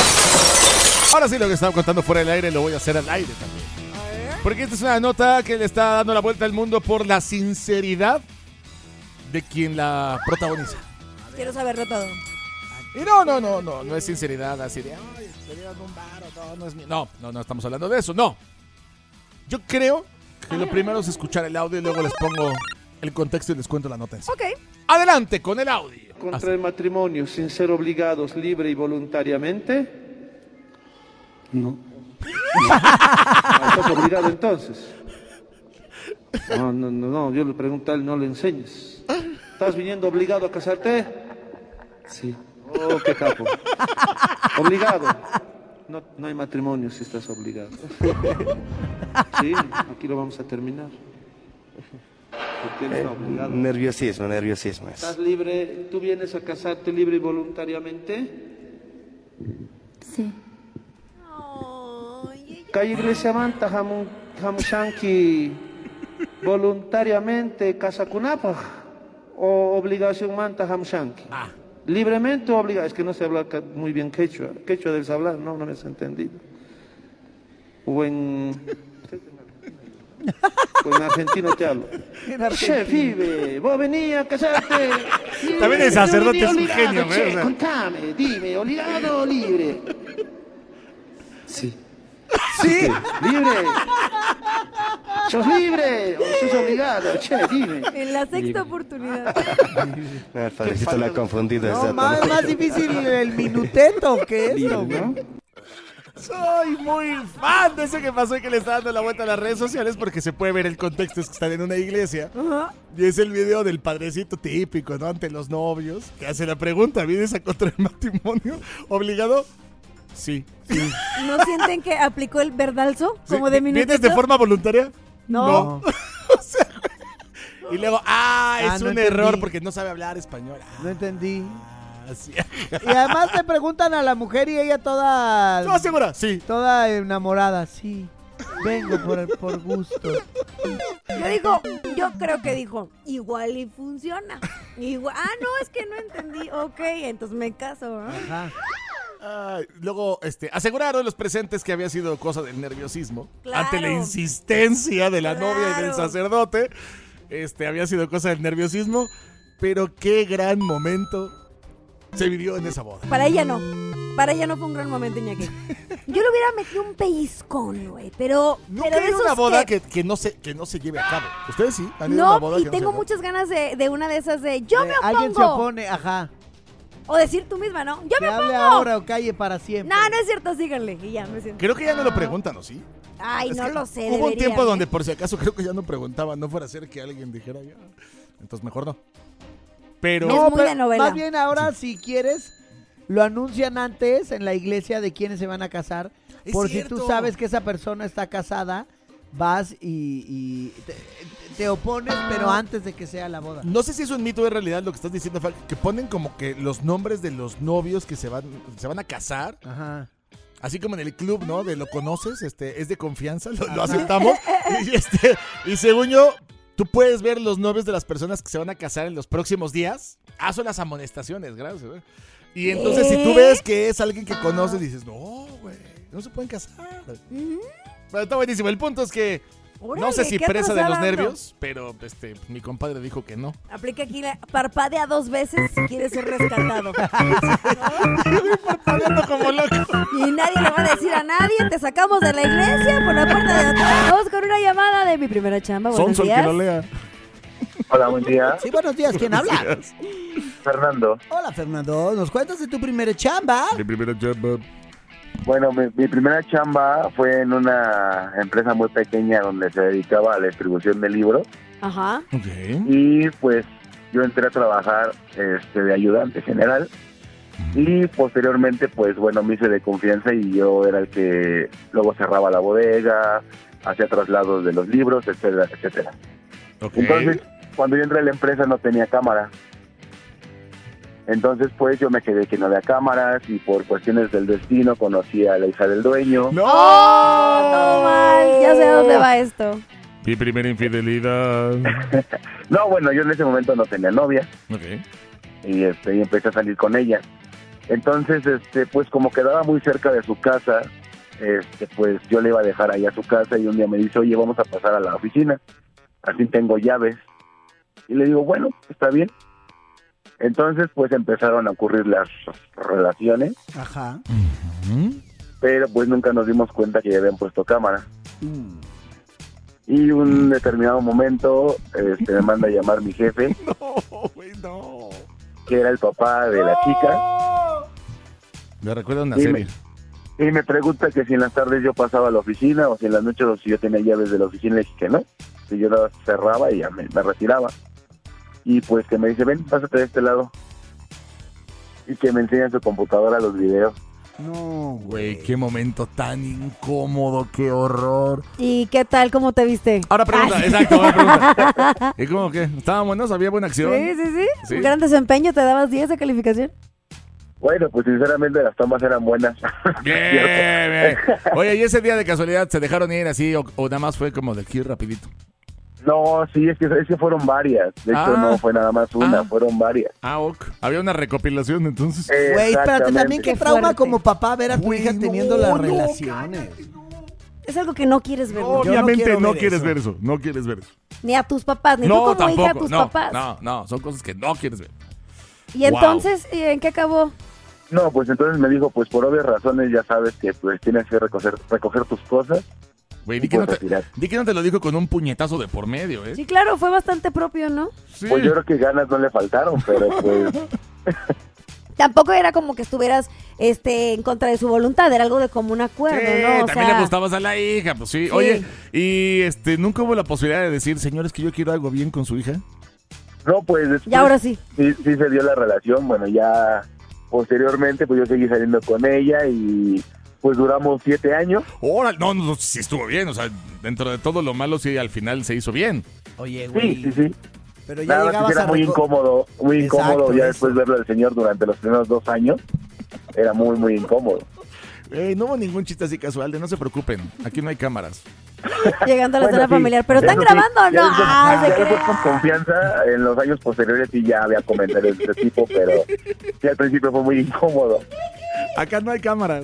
Ahora sí, lo que estaba contando fuera del aire lo voy a hacer al aire también. Porque esta es una nota que le está dando la vuelta al mundo por la sinceridad de quien la protagoniza. Quiero saberlo todo. Y no es sinceridad así de, ay, te dieron un varo, no es mío. No, estamos hablando de eso, no. Yo creo que lo primero es escuchar el audio y luego les pongo el contexto y les cuento la nota en sí. Ok. Adelante con el audio. Contra el matrimonio sin ser obligados libre y voluntariamente. No. ¿Estás obligado entonces? No, yo le pregunto a él, no le enseñes. ¿Estás viniendo obligado a casarte? Sí. Oh, qué capo. ¿Obligado? No hay matrimonio si estás obligado. Sí, aquí lo vamos a terminar. Porque él está obligado. Nerviosismo. ¿Estás libre? ¿Tú vienes a casarte libre y voluntariamente? Sí. Calle Iglesia Manta, Hamushanki, voluntariamente casa kunapa o obligación Manta Hamushanki. Libremente o obligado, es que no sé hablar muy bien quechua. Quechua debes hablar, no me has entendido. O en argentino te hablo. Che, vive, vos venías a casarte. También el sacerdote Yo es un venía genio, obligado, che, ¿eh? O sea. contame, dime, obligado o libre. Sí. Sí. ¿Libre? ¿Sos libre o sos obligado? Che, dime. En la sexta oportunidad. No, el padrecito la ha confundido. No, más difícil el minuteto que esto, Libre, ¿no? Soy muy fan de eso que pasó y que le está dando la vuelta a las redes sociales porque se puede ver el contexto, es que están en una iglesia. Ajá. Y es el video del padrecito típico, ¿no? Ante los novios, que hace la pregunta, ¿vienes a contra el matrimonio? ¿Obligado? Sí. ¿No sienten que aplicó el verdalzo? Como Sí, de minuto. ¿Vienes de forma voluntaria? No. O sea, y luego, es no un error entendí. porque no sabe hablar español. No entendí. Sí. Y además le preguntan a la mujer y ella toda... ¿Estás segura? Sí. Toda enamorada, sí. Vengo por gusto. Yo creo que dijo, igual y funciona. Igual, no, es que no entendí. Ok, entonces me caso. ¿No? Ajá. Luego, aseguraron los presentes que había sido cosa del nerviosismo. Claro. Ante la insistencia de la novia y del Claro. sacerdote. Había sido cosa del nerviosismo. Pero qué gran momento se vivió en esa boda. Para ella no. Para ella no fue un gran momento, Iñaki. Yo le hubiera metido un pellizcón, güey. Pero Nunca de hay una esos boda que no se lleve a cabo. ¿Ustedes sí? ¿Han ido a una No, boda y que tengo se muchas ganas de una de esas de yo me opongo. Alguien se opone, ajá. O decir tú misma, ¿no? ¡Yo Que me hable pongo! ahora o calle para siempre. No, no es cierto, síganle. Y ya me siento. Creo que ya no lo preguntan, ¿o sí? Ay, Es no que lo sé. Hubo un deberían, tiempo ¿eh? donde por si acaso creo que ya no preguntaban, no fuera a ser que alguien dijera ya. Entonces mejor no. Pero Es muy de novela. Más bien ahora, si quieres, lo anuncian antes en la iglesia de quienes se van a casar. Es Por cierto. si tú sabes que esa persona está casada, vas y te opones, pero antes de que sea la boda. no sé si es un mito o es realidad lo que estás diciendo, Fal, que ponen como que los nombres de los novios que se van a casar. Ajá. Así como en el club, ¿no? De lo conoces, es de confianza, lo aceptamos. Y según yo, tú puedes ver los novios de las personas que se van a casar en los próximos días. Son las amonestaciones, gracias. ¿Eh? Y entonces si tú ves que es alguien que conoces, dices, no, güey, no se pueden casar. Pero está buenísimo. El punto es que Órale, no sé si ¿qué presa de está los dando? nervios, pero mi compadre dijo que no. Aplica aquí parpadea 2 veces si quieres ser rescatado. Parpadeando como loco. Y nadie le va a decir a nadie, te sacamos de la iglesia por la puerta de atrás. Vamos con una llamada de mi primera chamba. Buenos Sonso el días. que lo lea. Hola, buen día. Sí, buenos días. ¿Quién habla? Fernando. Hola, Fernando. ¿Nos cuentas de tu primera chamba? Mi primera chamba. Bueno, mi primera chamba fue en una empresa muy pequeña donde se dedicaba a la distribución de libros. Ajá. Ok. Y pues yo entré a trabajar de ayudante general. Y posteriormente, pues bueno, me hice de confianza y yo era el que luego cerraba la bodega, hacía traslados de los libros, etcétera, etcétera. Okay. Entonces, cuando yo entré a la empresa no tenía cámara. Entonces, pues yo me quedé que no había cámaras y por cuestiones del destino conocí a la hija del dueño. ¡No! Todo mal. Ya sé a dónde va esto. Mi primera infidelidad. No, bueno, yo en ese momento no tenía novia Ok. y empecé a salir con ella. Entonces, pues como quedaba muy cerca de su casa, pues yo le iba a dejar ahí a su casa y un día me dice, oye, vamos a pasar a la oficina, así tengo llaves. Y le digo, bueno, está bien. Entonces, pues empezaron a ocurrir las relaciones, Ajá. pero pues nunca nos dimos cuenta que ya habían puesto cámara. Y un determinado momento me manda a llamar mi jefe, No, güey, no. que era el papá de la chica, Me recuerda una y serie. y me pregunta que si en las tardes yo pasaba a la oficina o si en las noches o si yo tenía llaves de la oficina. Le dije que no, que yo las cerraba y ya me retiraba. Y pues que me dice, ven, pásate de este lado. Y que me enseña en su computadora los videos. No, Güey, qué momento tan incómodo, qué horror. ¿Y qué tal? ¿Cómo te viste? Ahora pregunta, Ay. exacto, ahora pregunta. ¿Y cómo qué? ¿Estaban buenos? ¿Había buena acción? Sí. Sí. Un gran desempeño, ¿te dabas 10 de calificación? Bueno, pues sinceramente las tomas eran buenas. Bien. Oye, ¿y ese día de casualidad se dejaron ir así o nada más fue como de aquí rapidito? No, sí, es que fueron varias. De hecho, no fue nada más una, fueron varias. Ok. Había una recopilación entonces. Güey, espérate, también qué Qué trauma fuerte. como papá ver a tu Güey, hija no, teniendo las no, relaciones. Es algo que no quieres ver. ¿no? Obviamente quiero no ver quieres eso. ver eso, no quieres ver eso. Ni a tus papás, ni tú No, como tampoco, hija a tus papás. no, son cosas que no quieres ver. Y entonces, ¿en qué acabó? No, pues entonces me dijo, pues por obvias razones ya sabes que pues tienes que recoger tus cosas. Güey, y di que pues retirar. no te lo dijo con un puñetazo de por medio, ¿eh? Sí, claro, fue bastante propio, ¿no? Sí. Pues yo creo que ganas no le faltaron, pero pues... Tampoco era como que estuvieras en contra de su voluntad, era algo de común acuerdo, Sí, ¿no? O también sea, le gustabas a la hija, pues sí. Sí. Oye, y nunca hubo la posibilidad de decir, señores, que yo quiero algo bien con su hija. No, pues después... Y ahora sí. Sí se dio la relación, bueno, ya posteriormente pues yo seguí saliendo con ella y pues duramos 7 años. Órale, no, sí estuvo bien, o sea, dentro de todo lo malo sí al final se hizo bien. Oye, güey. Sí. Pero ya Nada más llegabas que era a muy incómodo, Exacto, ya eso. después verlo al señor durante los primeros 2 años, era muy, muy incómodo. No hubo ningún chiste así casual, no se preocupen, aquí no hay cámaras. Llegando a la Bueno, escena sí, familiar. ¿Pero están eso sí, grabando o no? ya después- Ah, se ya después crea. con confianza, en los años posteriores sí ya había comentarios de ese tipo, pero sí al principio fue muy incómodo. Acá no hay cámaras.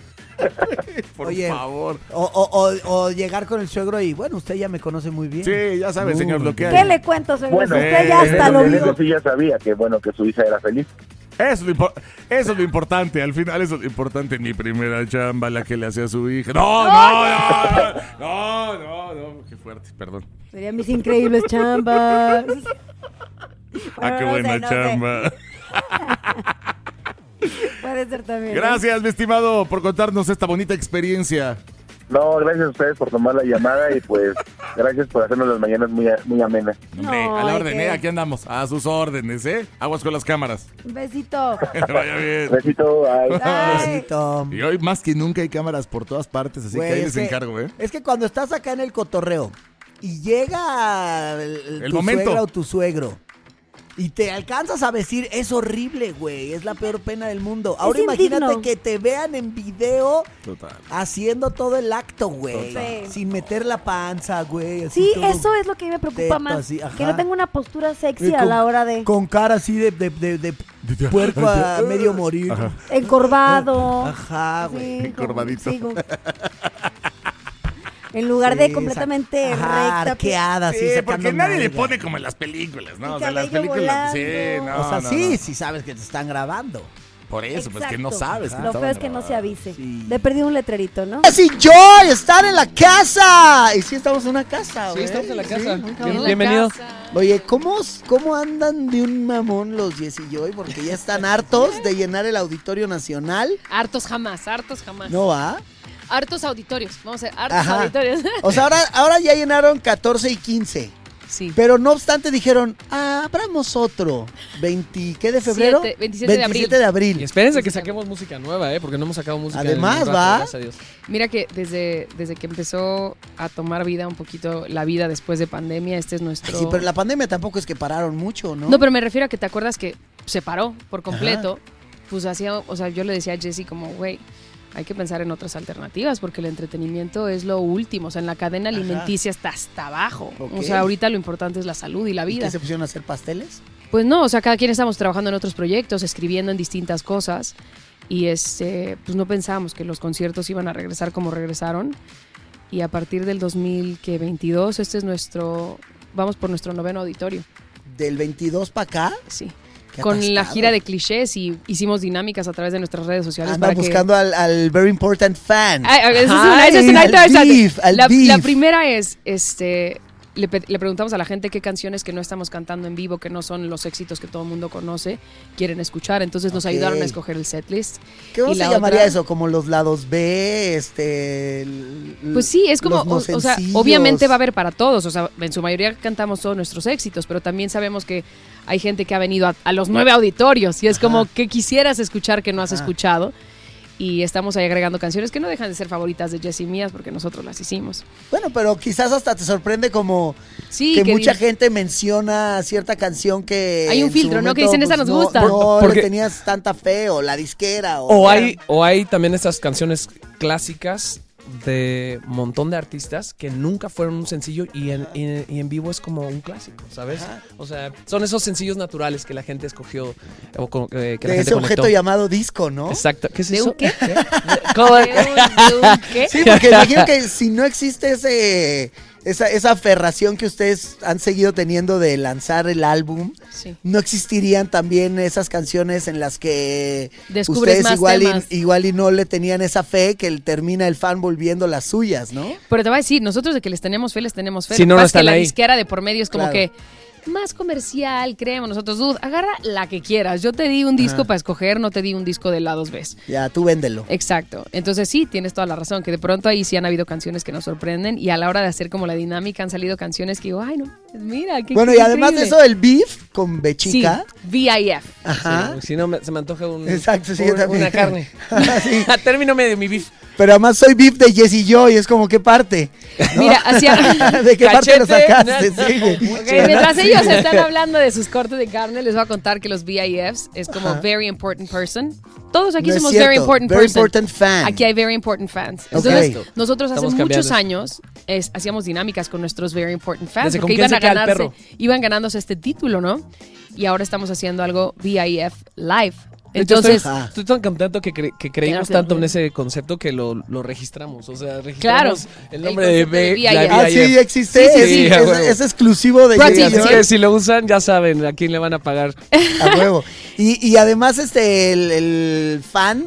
Por Oye, favor. O llegar con el suegro y, bueno, usted ya me conoce muy bien. Sí, ya sabe, señor, lo que hay. ¿Qué le cuento, señor? Bueno, Usted ya en hasta eso- lo en vio. eso sí ya sabía que bueno que su hija era feliz. Eso es lo importante, al final eso es lo importante. Mi primera chamba, la que le hacía a su hija. No, qué fuerte, perdón. Serían mis increíbles chambas. Ah, qué Bueno, no buena sé, no sé. chamba. Puede ser también. Gracias, mi estimado, por contarnos esta bonita experiencia. No, gracias a ustedes por tomar la llamada y pues gracias por hacernos las mañanas muy amenas. Hombre, a la orden, aquí andamos, a sus órdenes, Aguas con las cámaras. Un besito. Que vaya bien. Besito, bye. Besito. Y hoy más que nunca hay cámaras por todas partes, así Güey, que ahí es les encargo, Es que cuando estás acá en el cotorreo y llega tu momento. suegra o tu suegro y te alcanzas a decir, es horrible, güey, es la peor pena del mundo. Ahora imagínate indigno. que te vean en video Total. haciendo todo el acto, güey. Total. Sin meter la panza, güey. así Sí, todo eso es lo que me preocupa teto, más. así, ajá. Que no tenga una postura sexy Y a la hora de... Con cara así de puerco a medio morir. Ajá. Encorvado. Ajá, güey. Sí, Encorvadito. sí, en lugar de Sí, completamente ajá, recta. arqueada, así Sí, sacando porque nadie le nalga. pone como en las películas, ¿no? Y O sea, las cabello películas, sí, volando. no, O sea, no, sí, no. sí sabes que te están grabando. Por eso, pues que no Exacto. sabes. Lo feo es que no se avise. Sí. Le perdí un letrerito, ¿no? Así Joy, están en la casa. Y sí, estamos en una casa, Sí, güey. estamos en la casa. muy cabrón. Bienvenido. Oye, ¿cómo andan de un mamón los Jessy Joy? Porque ya están hartos de llenar el Auditorio Nacional. Hartos jamás, hartos jamás. ¿No va? Hartos auditorios, vamos a ver, hartos Ajá. auditorios. O sea, ahora ya llenaron 14 y 15. Sí. Pero no obstante dijeron, abramos otro. ¿Qué de febrero? 27 de abril. 27 de abril. Y espérense que saquemos música nueva, porque no hemos sacado música. Además, en un rato, ¿va? gracias a Dios. Mira que desde que empezó a tomar vida un poquito la vida después de pandemia, este es nuestro... Sí, pero la pandemia tampoco es que pararon mucho, ¿no? No, pero me refiero a que te acuerdas que se paró por completo. Pues yo le decía a Jessy como, güey, hay que pensar en otras alternativas porque el entretenimiento es lo último. O sea, en la cadena alimenticia está hasta abajo. Ok. O sea, ahorita lo importante es la salud y la ¿Y vida. qué se pusieron a hacer pasteles? Pues no, o sea, cada quien estamos trabajando en otros proyectos, escribiendo en distintas cosas y pues no pensábamos que los conciertos iban a regresar como regresaron y a partir del 2022 vamos por nuestro 9º auditorio. ¿Del 22 para acá? Sí. Qué Con la atascado. gira de clichés y hicimos dinámicas a través de nuestras redes sociales. Anda para buscando al Very Important Fan. Esa es Ay, una al beef, al la beef. primera es, le preguntamos a la gente qué canciones que no estamos cantando en vivo, que no son los éxitos que todo el mundo conoce, quieren escuchar. Entonces nos Ok. ayudaron a escoger el setlist. ¿Cómo Y se la llamaría otra- eso? Como los lados B, Pues sí, es como, los no o sea, sencillos. obviamente va a haber para todos, o sea, en su mayoría cantamos todos nuestros éxitos, pero también sabemos que hay gente que ha venido a los 9 auditorios y es como que quisieras escuchar que no has escuchado. Y estamos ahí agregando canciones que no dejan de ser favoritas de Jessy mías porque nosotros las hicimos. Bueno, pero quizás hasta te sorprende como Sí, que que mucha dices- gente menciona cierta canción que Hay un en su filtro, ¿no? Que momento, dicen, "Esta pues, nos gusta". No Porque- le tenías tanta fe o la disquera. O hay también estas canciones clásicas de un montón de artistas que nunca fueron un sencillo y en vivo es como un clásico, ¿sabes? Ajá. O sea, son esos sencillos naturales que la gente escogió o que la de gente ese objeto conectó. llamado disco, ¿no? Exacto. ¿Qué es ¿De eso? un qué? ¿Cómo? ¿De un qué? Sí, porque imagino que si no existe esa aferración que ustedes han seguido teniendo de lanzar el álbum, Sí. no existirían también esas canciones en las que Descubres ustedes más temas. igual y no le tenían esa fe que termina el fan volviendo las suyas, ¿no? Pero te voy a decir, nosotros de que les tenemos fe. Si Lo no, que no pasa es están que la ahí. disquera de por medio es como Claro. que más comercial, creemos nosotros. Dude, agarra la que quieras. Yo te di un disco para escoger, no te di un disco de lados B. Ya, tú véndelo. Exacto. Entonces sí, tienes toda la razón, que de pronto ahí sí han habido canciones que nos sorprenden y a la hora de hacer como la dinámica han salido canciones que digo, ay no, mira, qué Bueno, y además de increíble. eso, el beef con Sí, Bechica. VIF. Ajá. Si no, se me antoja Exacto, sí, yo también. una carne. Sí. Término de mi beef. Pero además soy beef de Jessy Joy, es como, ¿qué parte? ¿No? Mira, hacia... ¿De qué parte lo Cachete, sacaste? nada. Sí, güey. Ok, mientras ellos están hablando de sus cortes de carne, les voy a contar que los VIFs es como Ajá. Very Important Person. Todos aquí No es somos cierto. Very Important Very Person. important fan. Aquí hay Very Important Fans. Ok. Entonces, nosotros hace Estamos muchos cambiando. años hacíamos dinámicas con nuestros Very Important Fans Desde porque con quién iban a se queda el ganarse, perro. iban ganándose este título, ¿no? Y ahora estamos haciendo algo VIF Live. De hecho, Entonces, estoy tan contento que creímos Claro, tanto en sí. ese concepto que lo registramos. O sea, Claro. registramos el nombre El de, concepto de la VIF. Ah, sí, existe. Sí, sí, es, sí. es- a huevo. es exclusivo de Brought to Jessy you, Así Joy. que si lo usan, ya saben a quién le van a pagar. A huevo. Y además, el fan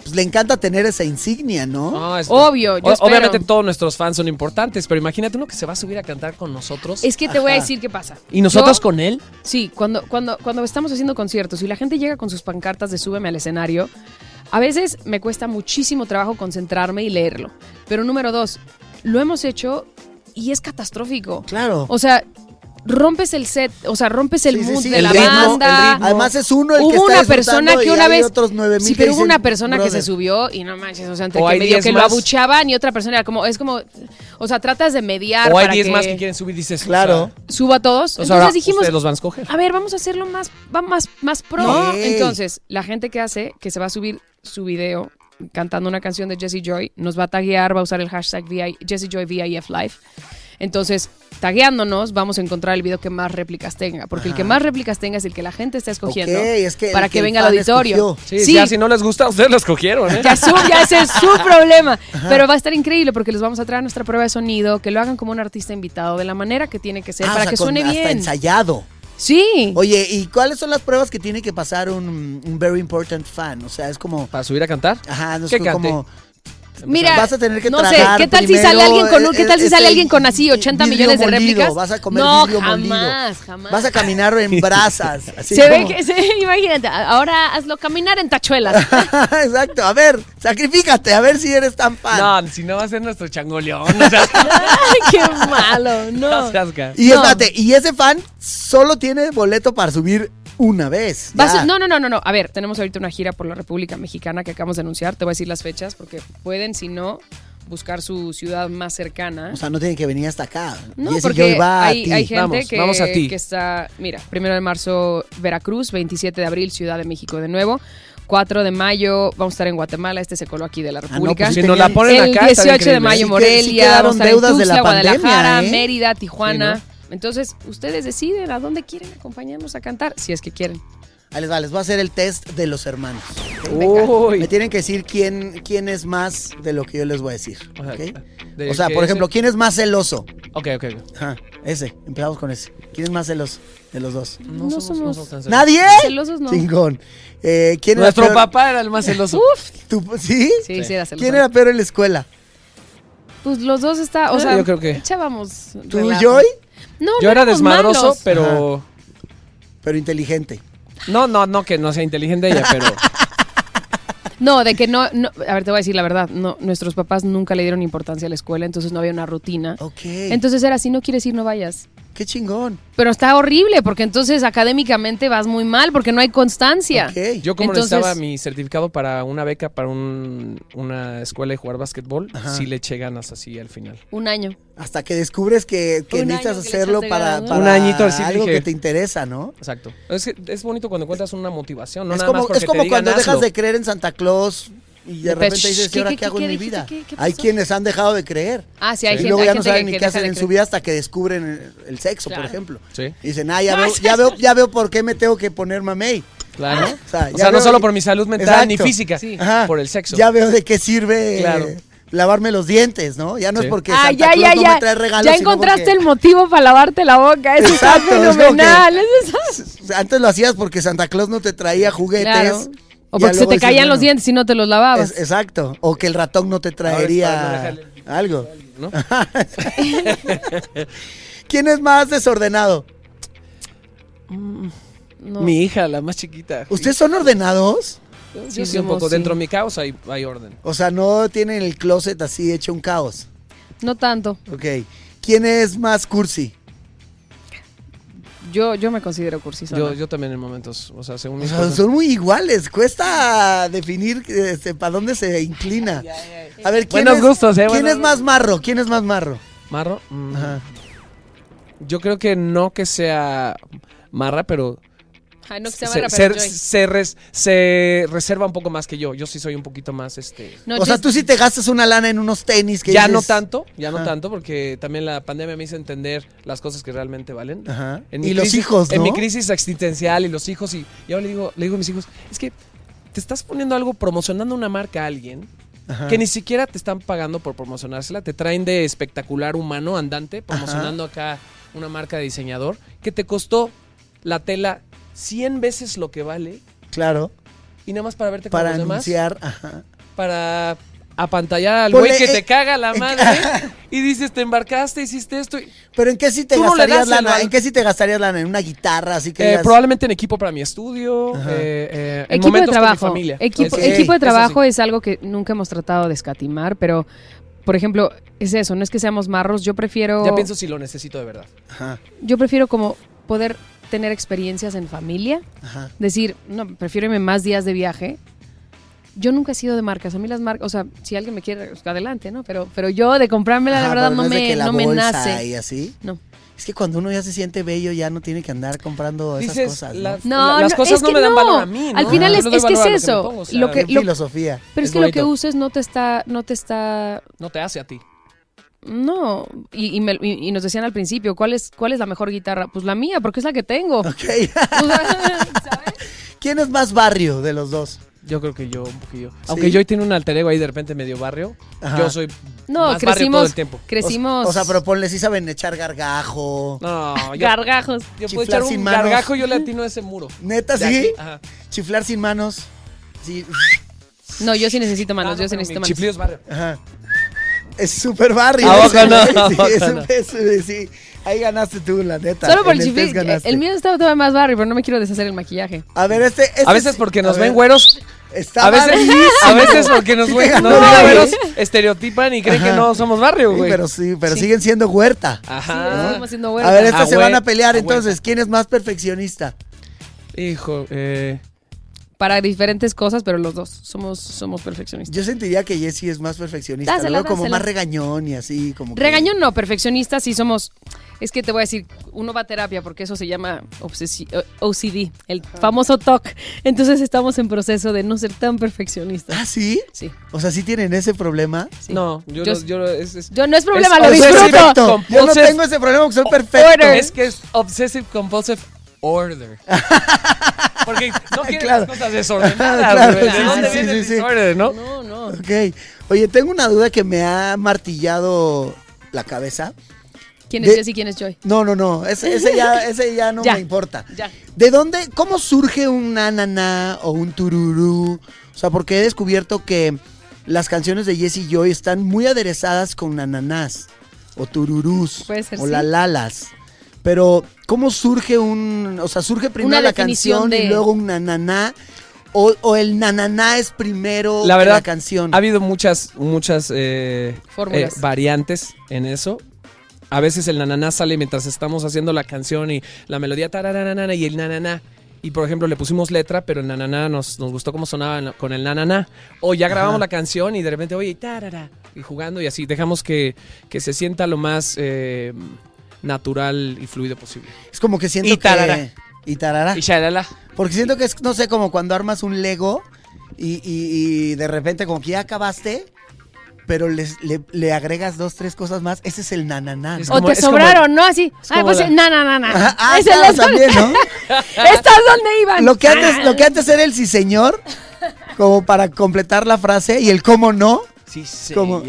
pues le encanta tener esa insignia, ¿no? No, Obvio, yo espero. Obviamente todos nuestros fans son importantes, pero imagínate uno que se va a subir a cantar con nosotros. Es que te voy a decir qué pasa. ¿Y nosotros con él? Sí, cuando estamos haciendo conciertos y la gente llega con sus pancartas de súbeme al escenario, a veces me cuesta muchísimo trabajo concentrarme y leerlo. Pero número 2, lo hemos hecho y es catastrófico. Claro. O sea, rompes el set, o sea, rompes el mood de el la ritmo, banda. el ritmo. Además es uno el que hubo está una persona disfrutando que y una hay vez otros 9,000 sí, que pero hubo dicen, una persona que brother. se subió y no manches, o sea, entre O que hay medio 10 que lo más. abuchaban y otra persona era como, es como, o sea, tratas de mediar O hay para 10 que más que quieren subir, dices. Claro. o sea, suba a todos. o sea, Entonces ahora dijimos, ustedes los van a escoger. a ver, vamos a hacerlo más pro. No. Entonces, la gente que se va a subir su video cantando una canción de Jessie Joy, nos va a taguear, va a usar el hashtag Jessie Joy VIF Live. Entonces, tagueándonos, vamos a encontrar el video que más réplicas tenga. Porque el que más réplicas tenga es el que la gente está escogiendo es que para el que el venga al fan auditorio. escogió. Sí, ya si no les gusta, ustedes lo escogieron, ¿eh? Ya ese es su problema. Pero va a estar increíble porque les vamos a traer nuestra prueba de sonido, que lo hagan como un artista invitado, de la manera que tiene que ser, Ah, para o sea, que suene hasta bien. ensayado. Sí. Oye, ¿y cuáles son las pruebas que tiene que pasar un very important fan? O sea, es como... ¿Para subir a cantar? Ajá, no es ¿Qué cante? como... Mira, vas a tener que no sé, tragar ¿qué tal si primero, sale alguien con ¿qué tal si sale ese alguien con así 80 vidrio millones de molido, réplicas? vas a comer no, vidrio molido. jamás. Vas a caminar en brasas. Así Se como- ve que, imagínate, ahora hazlo caminar en tachuelas. Exacto, a ver, sacrifícate, a ver si eres tan fan. No, si no va a ser nuestro changoleón. O sea, Ay, qué malo, no. Y espérate, y ese fan solo tiene boleto para subir una vez. ya. No. A ver, tenemos ahorita una gira por la República Mexicana que acabamos de anunciar. Te voy a decir las fechas porque pueden, si no, buscar su ciudad más cercana. O sea, no tiene que venir hasta acá. No, Jessie porque Joy va a hay ti. gente vamos a ti. que está, mira, 1 de marzo Veracruz, 27 de abril Ciudad de México de nuevo, 4 de mayo vamos a estar en Guatemala, se coló aquí de la República. pues sí si nos la ponen el acá, 18 de mayo Sí Morelia, quedaron vamos a estar en deudas de Tuxtla, la pandemia, Guadalajara, ¿eh? Mérida, Tijuana. Sí, Entonces, ustedes deciden a dónde quieren acompañarnos a cantar, si es que quieren. Ahí les va, les voy a hacer el test de los hermanos. Uy. Me tienen que decir quién es más de lo que yo les voy a decir. O sea, ¿Ok? de O sea, que por ese- ejemplo, ¿quién es más celoso? Ok. Ajá, ese, empezamos con ese. ¿Quién es más celoso de los dos? No somos tan celosos. ¿Nadie? celosos, no. Chingón. ¿Quién era Nuestro peor? papá era el más celoso. Uf, ¿Tú, ¿Sí? sí, era celoso. ¿Quién era peor en la escuela? Pues los dos o sea, yo creo que- echábamos ¿Tú y relajo. Joy? No, Yo no era éramos desmadroso, malos. pero... Pero inteligente. No, que no sea inteligente ella, pero... No, de que no, a ver, te voy a decir la verdad, no, nuestros papás nunca le dieron importancia a la escuela, entonces no había una rutina. Ok. Entonces era, si no quieres ir, no vayas. Qué chingón. Pero está horrible, porque entonces académicamente vas muy mal, porque no hay constancia. Ok. Yo como Entonces- necesitaba mi certificado para una beca para una escuela de jugar básquetbol, Ajá. sí le eché ganas así al final. Un año. Hasta que descubres que Un necesitas año que le hacerlo echaste para, ganas, para ¿no? Un añito así algo dije. que te interesa, ¿no? Exacto. Es que es bonito cuando encuentras una motivación, no es nada más como, porque es como te digan, cuando dejas hazlo. de creer en Santa Claus y de repente dices, ¿y ahora qué hago en mi dijiste? vida? ¿Qué Hay pasó? quienes han dejado de creer. Ah, sí, hay Y gente, luego hay ya no gente saben que ni qué deja hacen de en su creer. vida hasta que descubren el sexo, Claro. por ejemplo. Sí. Y dicen, ya veo por qué me tengo que poner mamey. Claro. O sea, O ya sea, no veo- solo por mi salud mental Exacto. ni física, Sí. Ajá. por el sexo. Ya veo de qué sirve Claro. lavarme los dientes, ¿no? Ya no Sí. es porque Ah, Santa ya, Claus no ya. me trae regalos, Ya sino encontraste porque- el motivo para lavarte la boca. Eso Exacto, está es como fenomenal. Antes lo hacías porque Santa Claus no te traía juguetes. Claro. O Ya porque se luego te dices, caían los bueno, dientes y no te los lavabas. Exacto. O que el ratón no te traería algo. ¿no? ¿Quién es más desordenado? No. Mi hija, la más chiquita. ¿Ustedes son ordenados? Sí, Sí, un poco. somos, Dentro sí. de mi caos hay orden. O sea, no tienen el closet así hecho un caos. No tanto. Ok. ¿Quién es más cursi? Yo me considero cursisona. Yo también en momentos, o sea, según O mis sea, cosas. son muy iguales. Cuesta definir para dónde se inclina. A ver, ¿quién, Buenos es, gustos, ¿quién buenos es más marro? ¿Quién es más marro? ¿Marro? Ajá. Yo creo que no que sea marra, pero Ay, no que sea se, marra, pero se reserva un poco más que yo. Yo sí soy un poquito más, No, O sea, tú sí te gastas una lana en unos tenis que ya dices- no tanto, ya no Ajá. tanto, porque también la pandemia me hizo entender las cosas que realmente valen. Ajá. En Y mi los crisis- hijos, En ¿no? mi crisis existencial y los hijos, y ahora le digo a mis hijos, es que te estás poniendo algo, promocionando una marca a alguien Ajá. que ni siquiera te están pagando por promocionársela, te traen de espectacular humano andante, promocionando acá una marca de diseñador, que te costó la tela 100 veces lo que vale, Claro. y nada más para verte con Para los demás. anunciar. Ajá. para apantallar al Ponle, güey que te caga la madre y dices, te embarcaste, hiciste esto. Pero ¿en qué sí te Tú no le gastarías das el lana? val- ¿En qué sí te gastarías lana? ¿En una guitarra? Así que digas- Probablemente en equipo para mi estudio, en Equipo de momentos trabajo. con mi familia. Equipo de Eso trabajo sí. es algo que nunca hemos tratado de escatimar, pero, por ejemplo, es eso, no es que seamos marros, yo prefiero... Ya pienso si lo necesito de verdad. Ajá. Yo prefiero como poder tener experiencias en familia, Ajá. decir, no, prefiero irme más días de viaje. Yo nunca he sido de marcas, a mí las marcas, o sea, si alguien me quiere, pues, adelante, ¿no? Pero yo de comprármela, Ajá, la verdad, pero no es de que me, la no me bolsa nace. y así. No. Es que cuando uno ya se siente bello, ya no tiene que andar comprando esas Dices, cosas. ¿no? las No, cosas es no que me dan valor a mí, ¿no? Al final Yo es, no doy es que es valor a lo que me eso. pongo, o sea, lo que, Qué lo- filosofía. pero es Es que lo que bonito. uses no te está... No te hace a ti. No, y nos decían al principio, ¿cuál es la mejor guitarra? Pues la mía, porque es la que tengo. Ok. ¿Quién es más barrio de los dos? Yo creo que yo, un poquillo. Aunque Joy tiene un alter ego ahí de repente medio barrio, Ajá. yo soy No, más barrio todo el tiempo. crecimos... O sea, pero ponle, sí saben echar gargajo. No, yo, Gargajos. yo puedo Chiflar echar sin un manos. gargajo y yo le atino a ese muro. ¿Neta De sí? aquí, ajá. Chiflar sin manos. Sí. No, yo sí necesito manos, Ah, no, yo sí pero necesito mi manos. chiflido es barrio. Ajá. Es súper barrio. ¿A poco ese, no? güey. ¿A Sí, poco es no? sí. Ahí ganaste tú, la neta. Solo por En el el test chiflido. ganaste. El mío estaba todavía más barrio, pero no me quiero deshacer el maquillaje. A ver, este A veces sí- porque a nos ver, ven güeros, está a veces barrísimo. porque nos Sí ven te ganó, güeros, güey. estereotipan y creen Ajá. que no somos barrio, Sí, güey. pero siguen siendo huerta. Ajá. Seguimos haciendo A huerta. ver, estas Ah, se van a huerta, pelear ah, entonces. ¿Quién es más perfeccionista? Hijo, Para diferentes cosas, pero los dos somos perfeccionistas. Yo sentiría que Jessie es más perfeccionista. Dásela, Lo veo como dásela. más regañón y así. Como que- Regañón no, perfeccionistas sí somos... Es que te voy a decir, uno va a terapia porque eso se llama OCD, el famoso TOC. Entonces estamos en proceso de no ser tan perfeccionistas. ¿Ah, sí? Sí. O sea, ¿sí tienen ese problema? no, yo no es problema, es lo obsessive disfruto. Yo no compulsive- tengo ese problema porque soy perfecto. Order. Es que es obsessive compulsive order. Porque no quieren Claro. las cosas desordenadas, Claro, güey. ¿De sí, dónde sí, viene sí, el sí. disorder, no? No, no. Ok. Oye, tengo una duda que me ha martillado la cabeza. ¿Quién es De- Jessie y quién es Joy? No. Ese ya no Ya. me importa. Ya. ¿De dónde, cómo surge un nananá o un tururú? O sea, porque he descubierto que las canciones de Jessie y Joy están muy aderezadas con nananás o tururús Puede ser, o sí. lalalas. Pero, ¿cómo surge un, o sea, surge primero Una la definición canción y de- luego un nananá? O el nananá es primero La que verdad, la canción. ha habido muchas Fórmulas. variantes en eso. A veces el nananá sale mientras estamos haciendo la canción y la melodía tarararana y el nananá. Y por ejemplo le pusimos letra, pero el nananá nos gustó cómo sonaba con el nananá. O ya grabamos Ajá. la canción y de repente, oye, tarara, y jugando y así. Dejamos que se sienta lo más natural y fluido posible. Es como que siento Y tarara. que... Y tarara. Y shalala. Porque siento que es, no sé, como cuando armas un Lego y de repente como que ya acabaste, pero le agregas 2, 3 cosas más. Ese es el nananá. Es O como- te es como- sobraron, ¿no? Así. es Ah, como pues la- na. Ajá, ah, Ese claro, es también, ¿no? ¿Estas dónde iban? Lo que antes era el sí señor, como para completar la frase, y el cómo no. Sí, Como-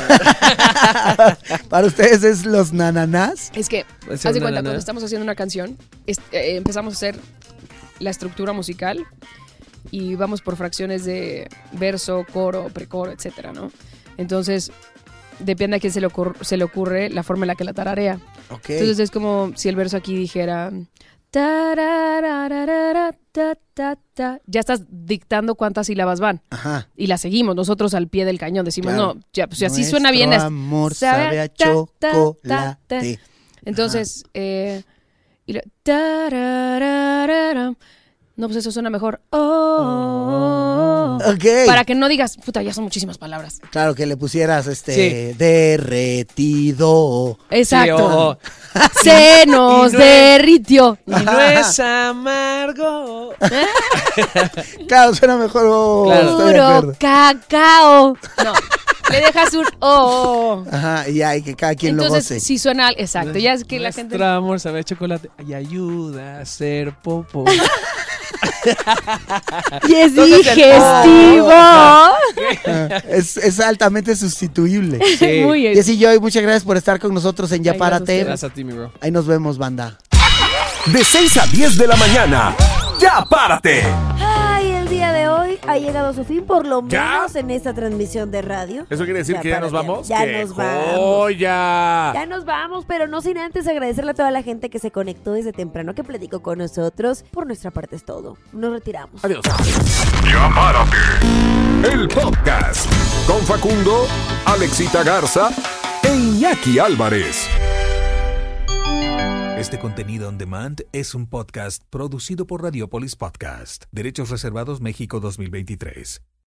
Para ustedes es los nananás. Es que, Puede haz ser de una cuenta, nana. cuando estamos haciendo una canción, empezamos a hacer la estructura musical y vamos por fracciones de verso, coro, precoro, etcétera, ¿no? Entonces, depende a quién se le ocurre la forma en la que la tararea. Ok. Entonces es como si el verso aquí dijera... tararararara, ta, ta, ta. Ya estás dictando cuántas sílabas van. Ajá. Y la seguimos nosotros al pie del cañón. Decimos, Claro. no, ya, pues si así suena bien. Nuestro amor sabe a chocolate. Entonces, y lo- tarararara. No, pues eso suena mejor. Ok. Para que no digas, puta, ya son muchísimas palabras. Claro, que le pusieras Sí. derretido. Exacto. Sí, Se nos y no es- derritió. Y no es amargo. Claro, suena mejor. Claro. Estoy de Puro acuerdo. cacao. No, le dejas un Ajá, y ya, y que cada quien lo Entonces, goce. si suena, exacto, ya es que la gente... Nuestro amor sabe a chocolate y ayuda a ser popo. Y es Entonces, digestivo. Es altamente sustituible. Sí. Muy bien. Jessy Joy, muchas gracias por estar con nosotros en Ya Ay, Párate. gracias Gracias a ti, mi bro. Ahí nos vemos, banda. De 6 a 10 de la mañana. ¡Ya párate! Ay, el día de hoy ha llegado a su fin, por lo ¿Ya? menos en esta transmisión de radio. ¿Eso quiere decir que ya nos vamos? Ya ¡Qué nos vamos. joya! Ya nos vamos, pero no sin antes agradecerle a toda la gente que se conectó desde temprano, que platicó con nosotros. Por nuestra parte es todo. Nos retiramos. Adiós. ¡Ya párate! El podcast con Facundo, Alexita Garza e Iñaki Álvarez. Este contenido on demand es un podcast producido por Radiopolis Podcast. Derechos reservados México 2023.